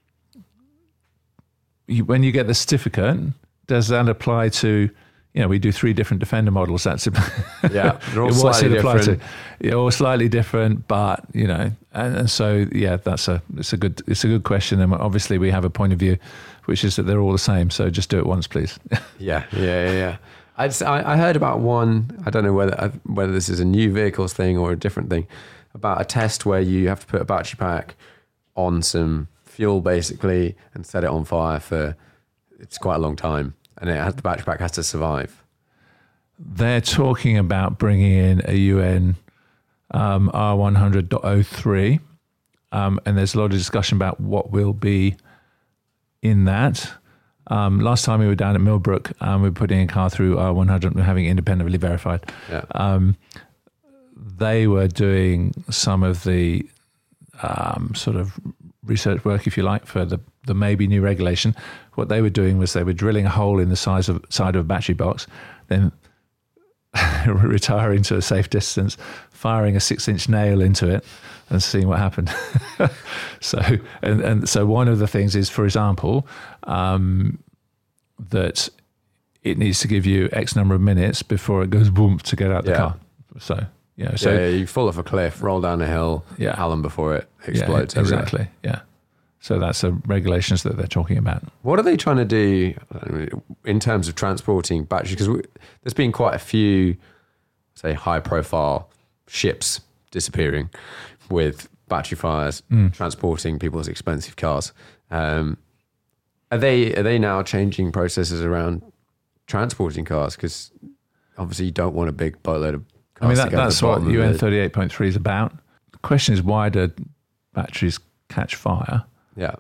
you, when you get the certificate, does that apply to, you know, we do three different Defender models. That's it. Yeah, they're all slightly different. To? Yeah, all slightly different, but, you know, and, and so, yeah, that's a, it's a good, it's a good question. And obviously we have a point of view, which is that they're all the same. So just do it once, please. yeah, yeah, yeah, yeah. I, just, I, I heard about one, I don't know whether whether this is a new vehicles thing or a different thing, about a test where you have to put a battery pack on some fuel basically and set it on fire for, it's quite a long time. And it has, the battery pack has to survive. They're talking about bringing in a U N um, R one hundred point oh three. Um, and there's a lot of discussion about what will be in that. Um, last time we were down at Millbrook, um, we were putting a car through R one hundred and having it independently verified. Yeah. Um, they were doing some of the um, sort of research work, if you like, for the, the maybe new regulation. What they were doing was they were drilling a hole in the size of side of a battery box, then retiring to a safe distance, firing a six-inch nail into it, and seeing what happened. so, and, and so one of the things is, for example, um, that it needs to give you X number of minutes before it goes boom to get out the yeah. car. So, you know, so yeah, you fall off a cliff, roll down a hill, yeah. Hallam before it explodes. Yeah, exactly. Yeah. So that's the regulations that they're talking about. What are they trying to do in terms of transporting batteries? Because there's been quite a few, say, high-profile ships disappearing with battery fires, mm. transporting people's expensive cars. Um, are they are they now changing processes around transporting cars? Because obviously you don't want a big boatload of cars. I mean, that, to that's what U N thirty-eight point three is about. The question is, why do batteries catch fire? Yeah.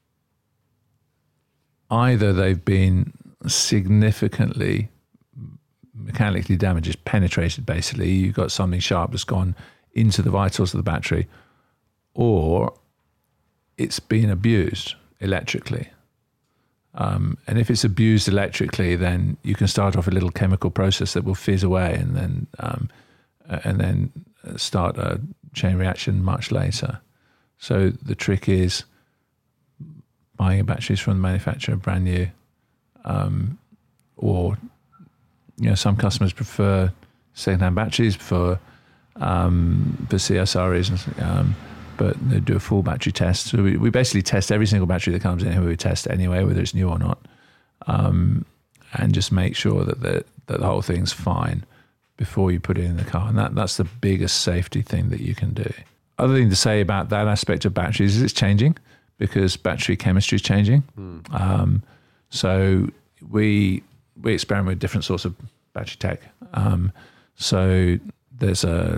Either they've been significantly mechanically damaged, just penetrated basically, you've got something sharp that's gone into the vitals of the battery, or it's been abused electrically. Um, and if it's abused electrically, then you can start off a little chemical process that will fizz away and then um, and then start a chain reaction much later. So the trick is buying batteries from the manufacturer brand new, um, or you know, some customers prefer second-hand batteries for um, for C S R reasons, um, but they do a full battery test. So we, we basically test every single battery that comes in here. We test anyway, whether it's new or not, um, and just make sure that the that the whole thing's fine before you put it in the car. And that that's the biggest safety thing that you can do. Other thing to say about that aspect of batteries is it's changing because battery chemistry is changing. Mm. Um, so we we experiment with different sorts of battery tech. Um, so there's a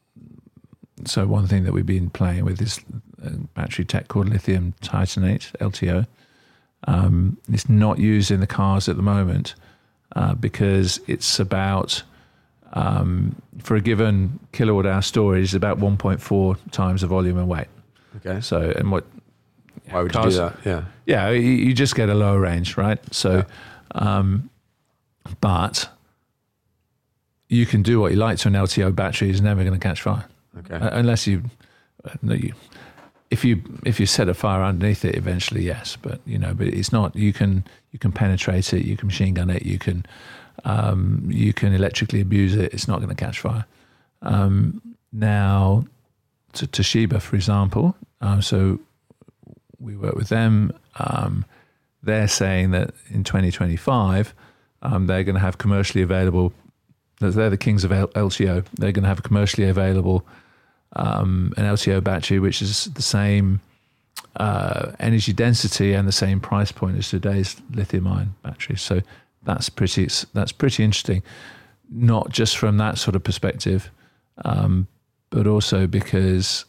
so one thing that we've been playing with is a battery tech called lithium titanate, L T O. Um, it's not used in the cars at the moment uh, because it's about um, for a given kilowatt hour storage is about one point four times the volume and weight. Okay. So and what? Why would cars, you do that? Yeah. Yeah, you, you just get a lower range, right? So, yeah. um, but you can do what you like to an L T O battery. It's never going to catch fire. Okay. Uh, unless you, uh, no, you, if you if you set a fire underneath it, eventually yes. But you know, but it's not. You can you can penetrate it. You can machine gun it. You can um, you can electrically abuse it. It's not going to catch fire. Um, now, to Toshiba, for example, um, so. We work with them. Um, they're saying that in twenty twenty-five, um, they're going to have commercially available, they're the kings of L T O. They're going to have a commercially available um, an L T O battery, which is the same uh, energy density and the same price point as today's lithium-ion batteries. So that's pretty, that's pretty interesting, not just from that sort of perspective, um, but also because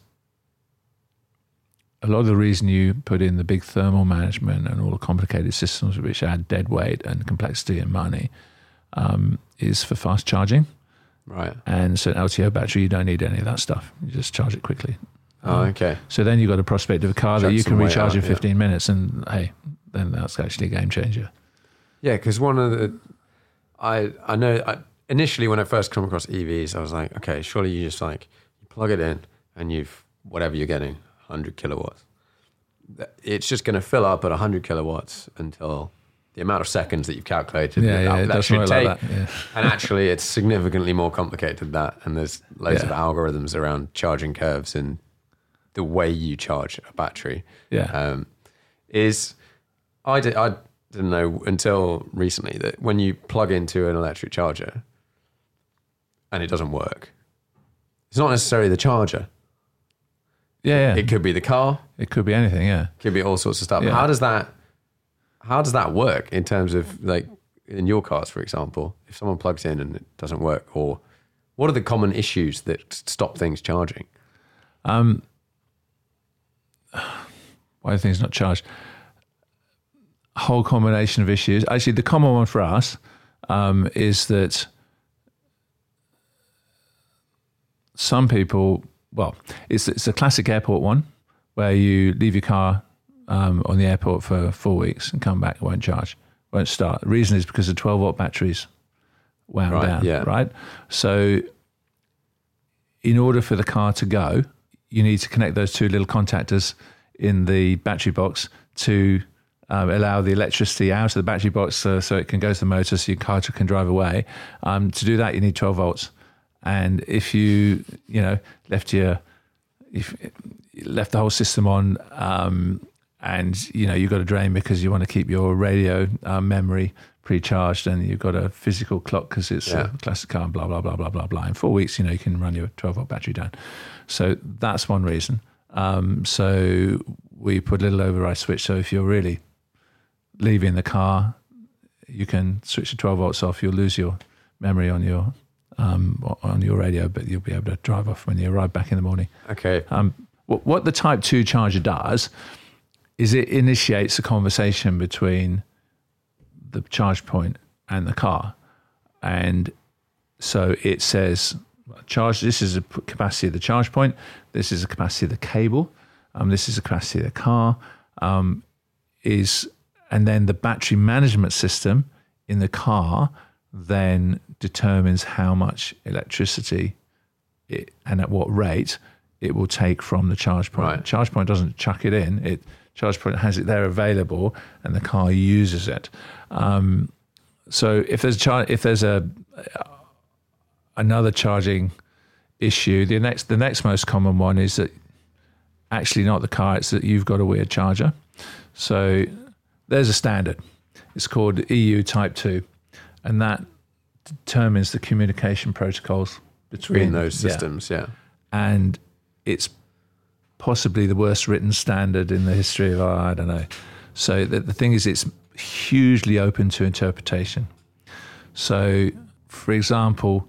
a lot of the reason you put in the big thermal management and all the complicated systems which add dead weight and complexity and money um, is for fast charging. Right. And so an L T O battery, you don't need any of that stuff. You just charge it quickly. Oh, okay. So then you've got a prospect of a car Chuck that you can recharge out, in fifteen yeah. minutes and, hey, then that's actually a game changer. Yeah, because one of the... I I know... I, initially, when I first come across E Vs, I was like, okay, surely you just like, you plug it in and you've... Whatever you're getting... one hundred kilowatts. It's just going to fill up at one hundred kilowatts until the amount of seconds that you've calculated yeah, that, yeah, that, it that should work take. like that, yeah. And actually, it's significantly more complicated than that. And there's loads yeah. of algorithms around charging curves and the way you charge a battery. Yeah, um, is I did I didn't know until recently that when you plug into an electric charger and it doesn't work, it's not necessarily the charger. Yeah, yeah. It could be the car. It could be anything, yeah. Could be all sorts of stuff. Yeah. How does that how does that work in terms of like in your cars, for example, if someone plugs in and it doesn't work, or what are the common issues that stop things charging? Um, why are things not charged? A whole combination of issues. Actually, the common one for us um, is that some people, well, it's it's a classic airport one where you leave your car um, on the airport for four weeks and come back, it won't charge, won't start. The reason is because the twelve volt batteries wound right, down, yeah. right? So in order for the car to go, you need to connect those two little contactors in the battery box to um, allow the electricity out of the battery box uh, so it can go to the motor so your car can drive away. Um, to do that, you need twelve volts. And if you, you know, left your, if left the whole system on, um, and you know you've got a drain because you want to keep your radio uh, memory pre-charged, and you've got a physical clock because it's yeah. a classic car, and blah blah blah blah blah blah. In four weeks, you know, you can run your twelve volt battery down. So that's one reason. Um, so we put a little override switch. So if you're really leaving the car, you can switch the twelve volts off. You'll lose your memory on your um, on your radio, but you'll be able to drive off when you arrive back in the morning. Okay. Um, what, what the Type two charger does is it initiates a conversation between the charge point and the car, and so it says, "Charge. This is the capacity of the charge point. This is the capacity of the cable. Um, this is the capacity of the car." Um, is and then the battery management system in the car then determines how much electricity it, and at what rate it will take from the charge point. Right. Charge point doesn't chuck it in. It charge point has it there available, and the car uses it. Um, so if there's a char- if there's a another charging issue, the next the next most common one is that actually not the car, it's that you've got a weird charger. So there's a standard. It's called E U Type two, and that determines the communication protocols between, between those systems, yeah. yeah. And it's possibly the worst written standard in the history of, oh, I don't know. So the, the thing is, it's hugely open to interpretation. So, for example,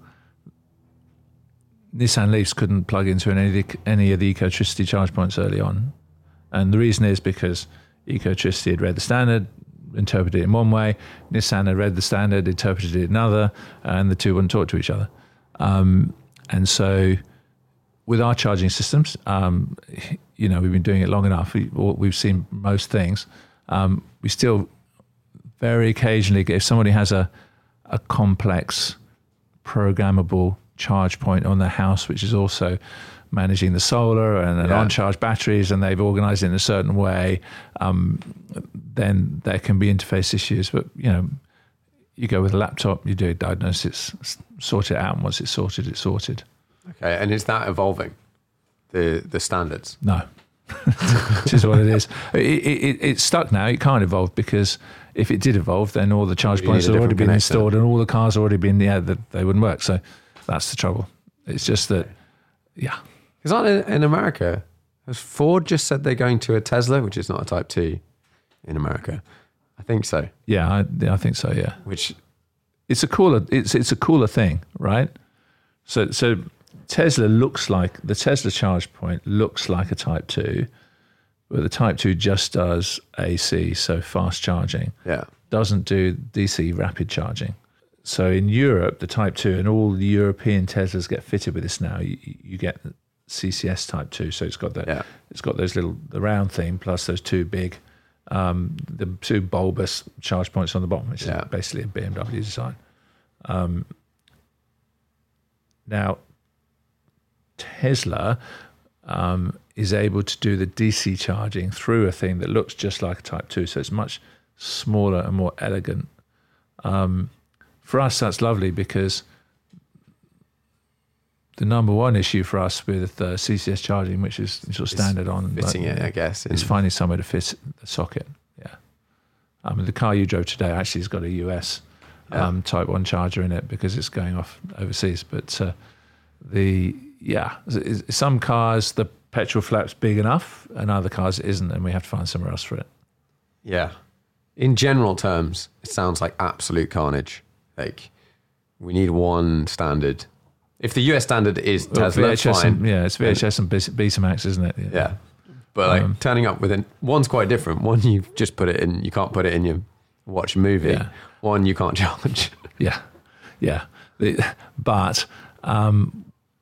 Nissan Leafs couldn't plug into any of the, any of the Ecotricity charge points early on. And the reason is because Ecotricity had read the standard, interpreted it in one way, Nissan had read the standard, interpreted it another, and the two wouldn't talk to each other. Um, and so with our charging systems, um, you know, we've been doing it long enough. We, we've seen most things. Um, we still very occasionally, if somebody has a, a complex programmable charge point on their house, which is also managing the solar and, and yeah. on-charge batteries, and they've organized it in a certain way, um, then there can be interface issues. But, you know, you go with a laptop, you do a diagnosis, sort it out, and once it's sorted, it's sorted. Okay, and is that evolving, the the standards? No. Which is what it is. It, it, it's stuck now. It can't evolve because if it did evolve, then all the charge you points have already been connection. installed and all the cars have already been, yeah, that they wouldn't work. So that's the trouble. It's just that, yeah. Because aren't in America, has Ford just said they're going to a Tesla, which is not a Type two in America? I think so. Yeah, I, yeah, I think so. Yeah, which it's a cooler. It's it's a cooler thing, right? So so Tesla looks like the Tesla charge point looks like a Type two, but the Type two just does A C, so fast charging. Yeah, doesn't do D C rapid charging. So in Europe, the Type two and all the European Teslas get fitted with this now. You, you get C C S Type two, so it's got that. Yeah. It's got those little the round thing plus those two big, um, the two bulbous charge points on the bottom, which yeah. is basically a B M W design. Um, now, Tesla um, is able to do the D C charging through a thing that looks just like a Type two, so it's much smaller and more elegant. Um, for us, that's lovely because the number one issue for us with uh, C C S charging, which is sort of standard on fitting like, it, I guess, is finding somewhere to fit the socket. Yeah, I mean the car you drove today actually has got a U S yeah. um, Type one charger in it because it's going off overseas. But uh, the yeah, some cars the petrol flap's big enough, and other cars it isn't, and we have to find somewhere else for it. Yeah, in general terms, it sounds like absolute carnage. Like we need one standard. If the U S standard is Tesla, well, V H S fine. And, yeah, it's V H S and Betamax, isn't it? Yeah. yeah. But like Um, turning up with an, one's quite different. One, you just put it in, you can't put it in your watch a movie. Yeah. One, you can't charge. Yeah, yeah. The- But um,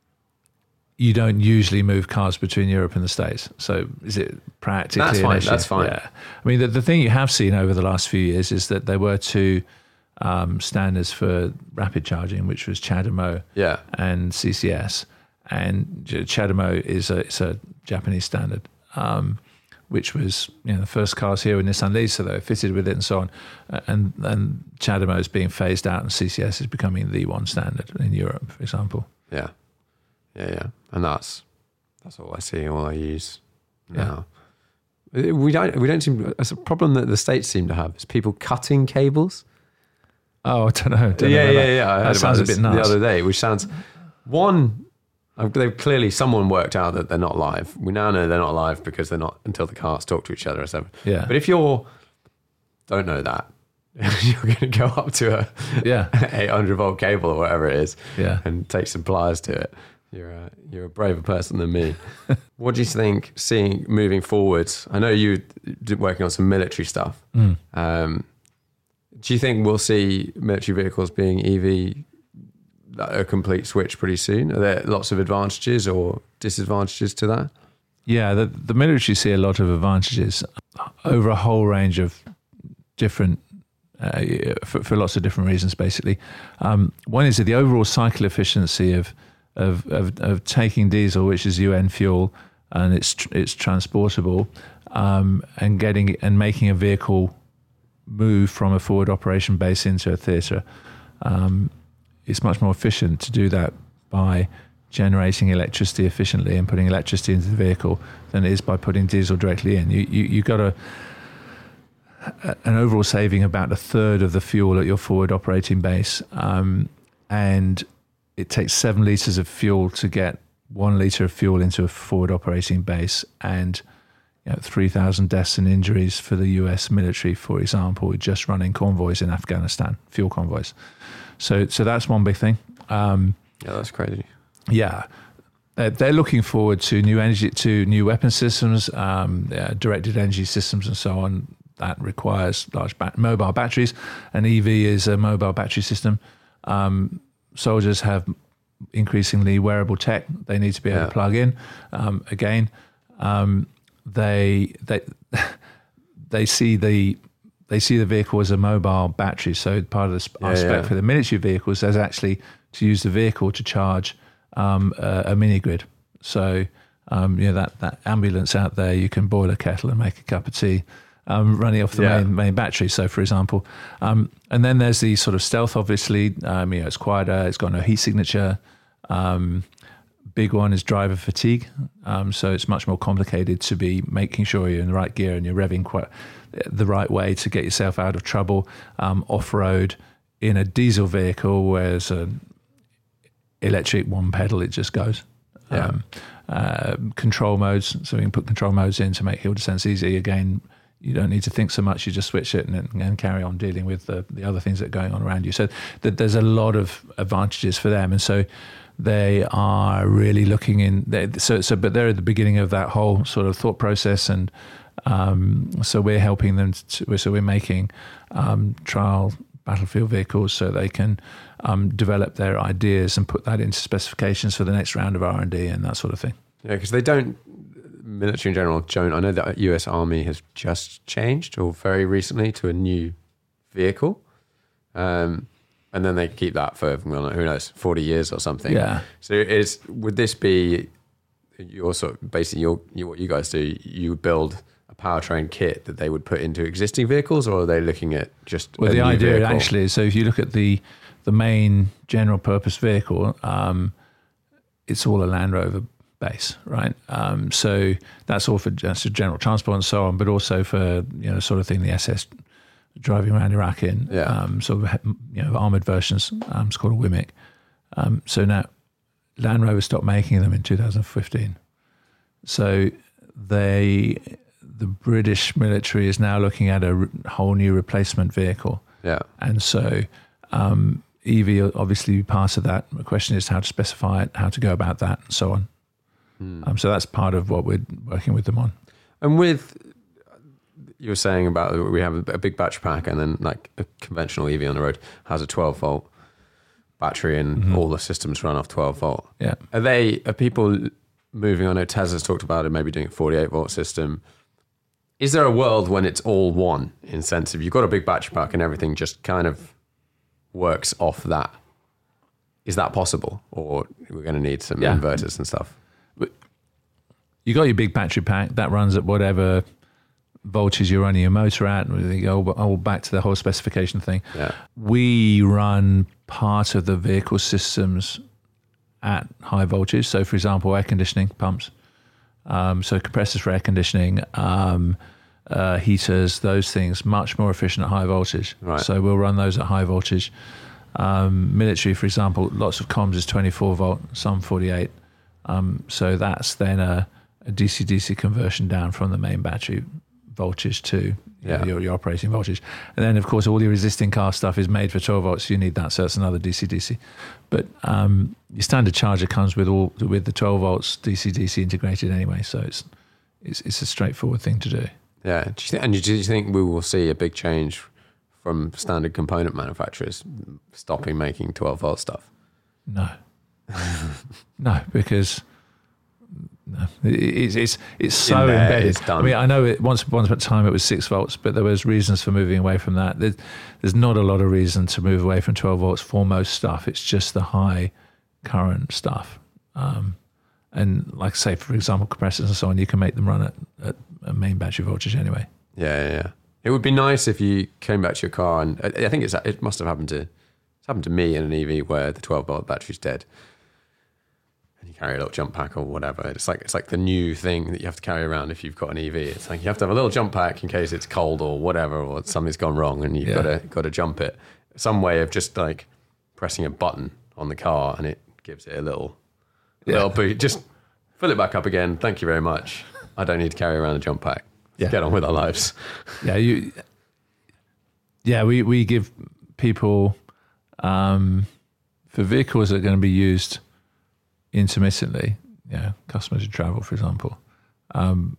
you don't usually move cars between Europe and the States. So is it practically That's an fine, issue? that's fine. Yeah. I mean, the, the thing you have seen over the last few years is that there were two um, standards for rapid charging, which was CHAdeMO Yeah. and C C S. And CHAdeMO is a, it's a Japanese standard, um, which was, you know, the first cars here with Nissan Leafs, so they were fitted with it and so on. And and CHAdeMO is being phased out, and C C S is becoming the one standard in Europe, for example. Yeah. Yeah, yeah. And that's that's all I see, all I use now. We don't we don't seem it's a problem that the States seem to have is people cutting cables. Oh, I don't know. I don't yeah, know yeah, that. yeah. I heard That about sounds a this bit nuts. the other day, which sounds one. They've clearly someone worked out that they're not live. We now know they're not live because they're not until the cars talk to each other or something. Yeah. But if you're don't know that, you're going to go up to a Yeah. eight hundred volt cable or whatever it is, Yeah. and take some pliers to it. You're a, you're a braver person than me. What do you think? Seeing moving forwards, I know you did working on some military stuff. Mm. Um, do you think we'll see military vehicles being E V, a complete switch pretty soon? Are there lots of advantages or disadvantages to that? Yeah, the, the military see a lot of advantages over a whole range of different, uh, for, for lots of different reasons, basically. Um, one is that the overall cycle efficiency of, of, of, of taking diesel, which is U N fuel, and it's it's transportable, um, and getting and making a vehicle move from a forward operation base into a theatre. Um, it's much more efficient to do that by generating electricity efficiently and putting electricity into the vehicle than it is by putting diesel directly in. You you you got a an overall saving about a third of the fuel at your forward operating base, um, and it takes seven litres of fuel to get one litre of fuel into a forward operating base, and you know, three thousand deaths and injuries for the U S military, for example, just running convoys in Afghanistan, fuel convoys. So so that's one big thing. Um, yeah, that's crazy. Yeah. Uh, they're looking forward to new energy, to new weapon systems, um, uh, directed energy systems, and so on. That requires large ba- mobile batteries. An E V is a mobile battery system. Um, soldiers have increasingly wearable tech. They need to be able yeah. to plug in. Um, again, um, they they they see the they see the vehicle as a mobile battery. So part of the sp- yeah, our spec yeah. for the military vehicles is actually to use the vehicle to charge um, a, a mini grid. So um, you know that that ambulance out there, you can boil a kettle and make a cup of tea. Um, running off the yeah. main main battery, so for example, um, and then there's the sort of stealth. Obviously, um, you know, it's quieter. It's got no heat signature. Um, big one is driver fatigue. Um, so it's much more complicated to be making sure you're in the right gear and you're revving quite the right way to get yourself out of trouble um, off road in a diesel vehicle, whereas an electric one pedal it just goes. Yeah. Um, uh, control modes, so we can put control modes in to make hill descents easy. Again, you don't need to think so much. You just switch it and, and carry on dealing with the, the other things that are going on around you. So th- there's a lot of advantages for them. And so they are really looking in. They, so, so, but they're at the beginning of that whole sort of thought process. And um, so we're helping them. To, so we're making um, trial battlefield vehicles so they can um, develop their ideas and put that into specifications for the next round of R and D and that sort of thing. Yeah, because they don't, military in general don't, I know that U S Army has just changed or very recently to a new vehicle. Um, and then they keep that for, well, who knows, forty years or something. Yeah. So is, would this be your sort of, basically your, your, what you guys do, you build a powertrain kit that they would put into existing vehicles, or are they looking at just well a the new idea vehicle? actually is, so if you look at the the main general purpose vehicle, um, it's all a Land Rover base, right? Um, so that's all for just general transport and so on, but also for, you know, sort of thing the S S driving around Iraq in, yeah. um, sort of, you know, armoured versions. Um, it's called a W M I C. Um, so now Land Rover stopped making them in two thousand fifteen. So they, the British military is now looking at a re- whole new replacement vehicle. Yeah. And so um, E V will obviously be part of that. The question is how to specify it, how to go about that, and so on. Hmm. Um, so that's part of what we're working with them on. And with, you were saying about we have a big battery pack, and then like a conventional E V on the road has a twelve volt battery, and mm-hmm. all the systems run off twelve volt. Yeah. Are they, are people moving? I know Tesla's talked about it, maybe doing a forty-eight volt system. Is there a world when it's all one, in sense of you've got a big battery pack and everything just kind of works off that? Is that possible, or we're going to need some yeah. inverters and stuff? You got your big battery pack that runs at whatever voltage you're running your motor at. We go oh, back to the whole specification thing. Yeah. We run part of the vehicle systems at high voltage. So, for example, air conditioning pumps. Um, so compressors for air conditioning, um, uh, heaters, those things, much more efficient at high voltage. Right. So we'll run those at high voltage. Um, military, for example, lots of comms is twenty-four volt, some forty-eight. Um, so that's then a, a D C D C conversion down from the main battery voltage to yeah. know, your, your operating voltage. And then, of course, all your existing car stuff is made for twelve volts, so you need that. So that's another D C D C. But um, your standard charger comes with all with the twelve volts D C D C integrated anyway. So it's it's, it's a straightforward thing to do. Yeah. Do you think, and do you think we will see a big change from standard component manufacturers stopping making twelve volt stuff? No. No, because no, it's it's it's so there, embedded. It's done. I mean, I know it, once once upon a time it was six volts, but there was reasons for moving away from that. There's, there's not a lot of reason to move away from twelve volts for most stuff. It's just the high current stuff. Um, and like I say, for example, compressors and so on, you can make them run at, at a main battery voltage anyway. Yeah, yeah, yeah. It would be nice if you came back to your car, and I think it's it must have happened to it's happened to me in an E V where the twelve volt battery's dead. You carry a little jump pack or whatever. It's like it's like the new thing that you have to carry around if you've got an E V. It's like you have to have a little jump pack in case it's cold or whatever, or something's gone wrong and you've yeah. got to got to jump it. Some way of just like pressing a button on the car and it gives it a little yeah. little boot. Just fill it back up again. Thank you very much. I don't need to carry around a jump pack. Yeah. Get on with our lives. Yeah, you. Yeah, we we give people Um, for vehicles that are going to be used intermittently, yeah, customers who travel, for example, um,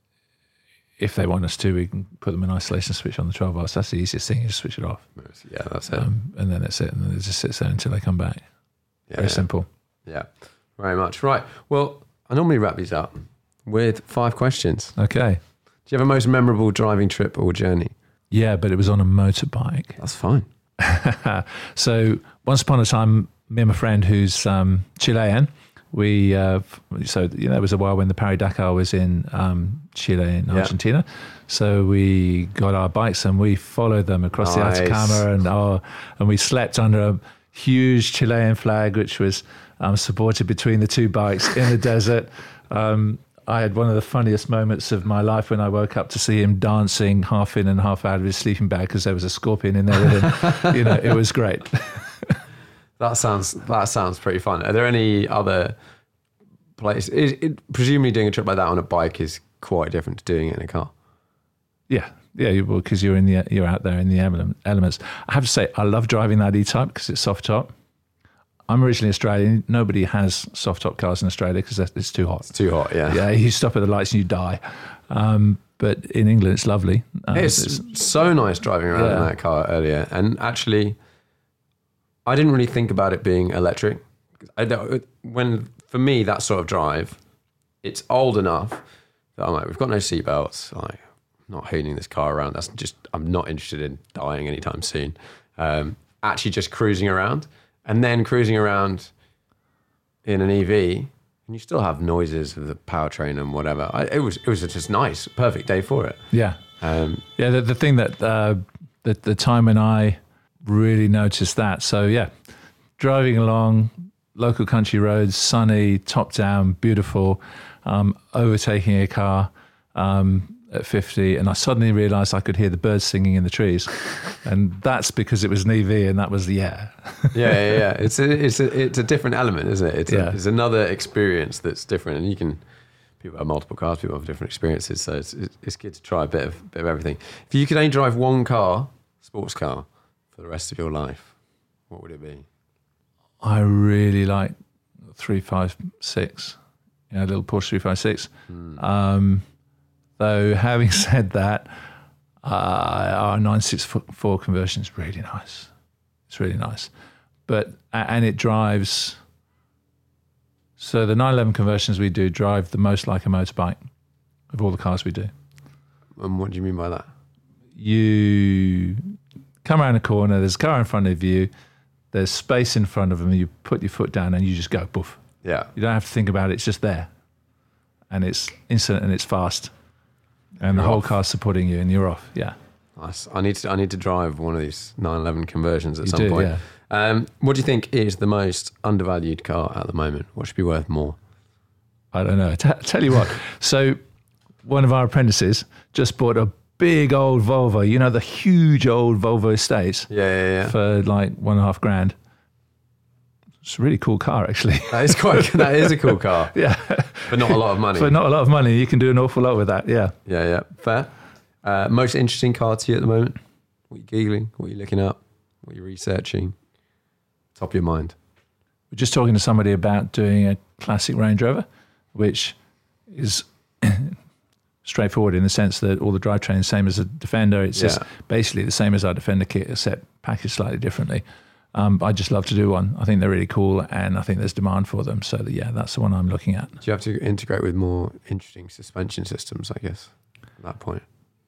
if they want us to, we can put them in isolation, switch on the twelve volts. That's the easiest thing, you just switch it off. Yeah, that's it. Um, and then that's it. And then it just sits there until they come back. Yeah, Very yeah. simple. Yeah, very much. Right. Well, I normally wrap these up with five questions. Okay. Do you have a most memorable driving trip or journey? Yeah, but it was on a motorbike. That's fine. So once upon a time, me and my friend who's um, Chilean, we, uh, so, you know, there was a while when the Paris-Dakar was in um, Chile and Yeah. Argentina. So we got our bikes and we followed them across Nice. the Atacama and, oh, and we slept under a huge Chilean flag, which was um, supported between the two bikes in the desert. Um, I had one of the funniest moments of my life when I woke up to see him dancing half in and half out of his sleeping bag because there was a scorpion in there with him. You know, it was great. That sounds that sounds pretty fun. Are there any other places? Is it, presumably, doing a trip like that on a bike is quite different to doing it in a car. Yeah, yeah, because you're in the you're out there in the ele- elements. I have to say, I love driving that E-Type because it's soft top. I'm originally Australian. Nobody has soft top cars in Australia because it's too hot. It's too hot. Yeah. Yeah, you stop at the lights and you die. Um, but in England, it's lovely. Uh, It's, it's- so nice driving around in Yeah. that car earlier. And actually, I didn't really think about it being electric. I don't, when for me, that sort of drive, it's old enough that I'm like, we've got no seatbelts. Like, I'm not hooning this car around. That's just, I'm not interested in dying anytime soon. Um, actually, just cruising around, and then cruising around in an E V, and you still have noises of the powertrain and whatever. I, it was, it was just nice, perfect day for it. yeah. Um, Yeah, the, the thing that uh, the, the time when I really noticed that. So yeah, driving along local country roads, sunny, top down, beautiful, um, overtaking a car um, at fifty, and I suddenly realised I could hear the birds singing in the trees, and that's because it was an E V, and that was the air. yeah, yeah, yeah. It's a, it's a, it's a different element, isn't it? It's, Yeah. a, it's another experience that's different, and you can. People have multiple cars. People have different experiences, so it's it's good to try a bit of bit of everything. If you could only drive one car, sports car, for the rest of your life, what would it be? I really like three five six, you know, a little Porsche three five six. Hmm. Um, though, having said that, uh, our nine six four conversion is really nice. It's really nice, but and it drives. So the nine eleven conversions we do drive the most like a motorbike of all the cars we do. And what do you mean by that? You come around a corner, there's a car in front of you, there's space in front of them, you put your foot down and you just go, poof. Yeah, You don't have to think about it, it's just there. And it's instant and it's fast. And the You're whole off. car's supporting you and you're off. Yeah. nice. I need to I need to drive one of these nine eleven conversions at You some do, point. yeah. Um, what do you think is the most undervalued car at the moment? What should be worth more? I don't know. T- tell you what. So one of our apprentices just bought a big old Volvo, you know, the huge old Volvo estates Yeah, yeah, yeah. for like one and a half grand. It's a really cool car, actually. That is quite. That is a cool car, yeah. but not a lot of money. For not a lot of money, you can do an awful lot with that. Yeah. Yeah, yeah, fair. Uh, most interesting car to you at the moment? What are you googling? What are you looking up? What are you researching? Top of your mind? We're just talking to somebody about doing a classic Range Rover, which is straightforward in the sense that all the drivetrain is the same as a Defender. It's just Yeah. basically the same as our Defender kit, except packaged slightly differently. Um, I just love to do one. I think they're really cool, and I think there's demand for them. So that, yeah, that's the one I'm looking at. Do you have to integrate with more interesting suspension systems, I guess, at that point?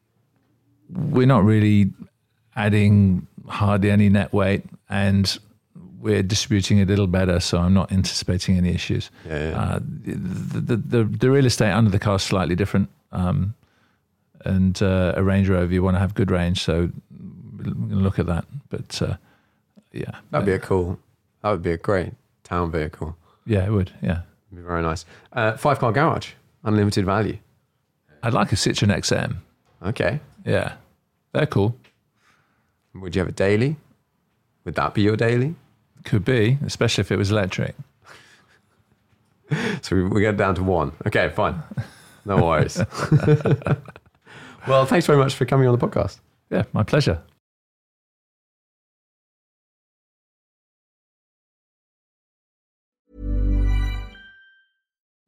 We're not really adding hardly any net weight, and we're distributing it a little better, so I'm not anticipating any issues. Yeah, yeah. Uh, the, the, the, the real estate under the car is slightly different, um, and uh, a Range Rover, you want to have good range, so we're going to look at that. But uh, yeah, That'd be a cool, that would be a great town vehicle. yeah, it would. Yeah, It'd be very nice. Uh, five car garage, unlimited value. I'd like a Citroen X M. Okay. Yeah, they're cool. Would you have a daily? Would that be your daily? Could be, especially if it was electric. So we, we get down to one. Okay, fine. No worries. Well, thanks very much for coming on the podcast. Yeah, my pleasure.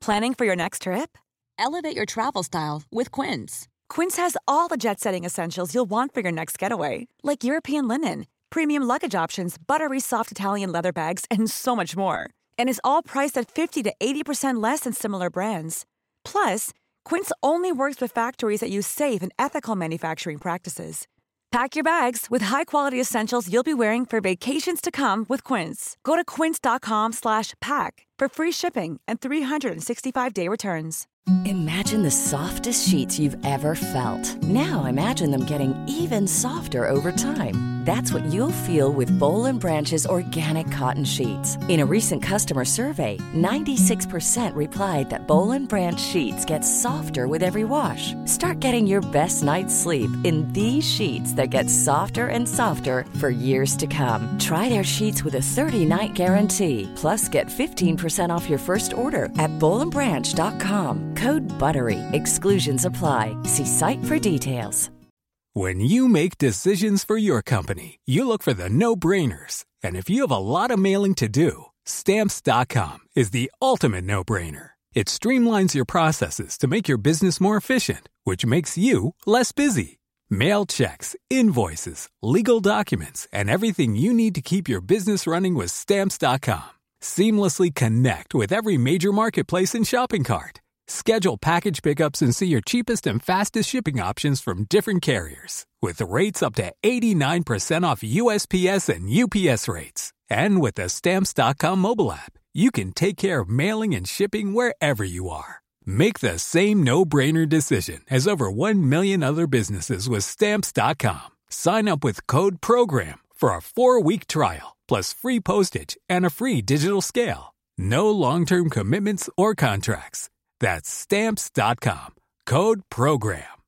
Planning for your next trip? Elevate your travel style with Quince. Quince has all the jet-setting essentials you'll want for your next getaway, like European linen, premium luggage options, buttery soft Italian leather bags, and so much more. And is all priced at fifty to eighty percent less than similar brands. Plus, Quince only works with factories that use safe and ethical manufacturing practices. Pack your bags with high-quality essentials you'll be wearing for vacations to come with Quince. Go to quince.com slash pack for free shipping and three sixty-five day returns. Imagine the softest sheets you've ever felt. Now imagine them getting even softer over time. That's what you'll feel with Boll and Branch's organic cotton sheets. In a recent customer survey, ninety-six percent replied that Boll and Branch sheets get softer with every wash. Start getting your best night's sleep in these sheets that get softer and softer for years to come. Try their sheets with a thirty-night guarantee. Plus, get fifteen percent off your first order at boll and branch dot com. Code BUTTERY. Exclusions apply. See site for details. When you make decisions for your company, you look for the no-brainers. And if you have a lot of mailing to do, Stamps dot com is the ultimate no-brainer. It streamlines your processes to make your business more efficient, which makes you less busy. Mail checks, invoices, legal documents, and everything you need to keep your business running with Stamps dot com. Seamlessly connect with every major marketplace and shopping cart. Schedule package pickups and see your cheapest and fastest shipping options from different carriers. With rates up to eighty-nine percent off U S P S and U P S rates. And with the Stamps dot com mobile app, you can take care of mailing and shipping wherever you are. Make the same no-brainer decision as over one million other businesses with Stamps dot com. Sign up with code PROGRAM for a four-week trial, plus free postage and a free digital scale. No long-term commitments or contracts. That's Stamps dot com. Code PROGRAM.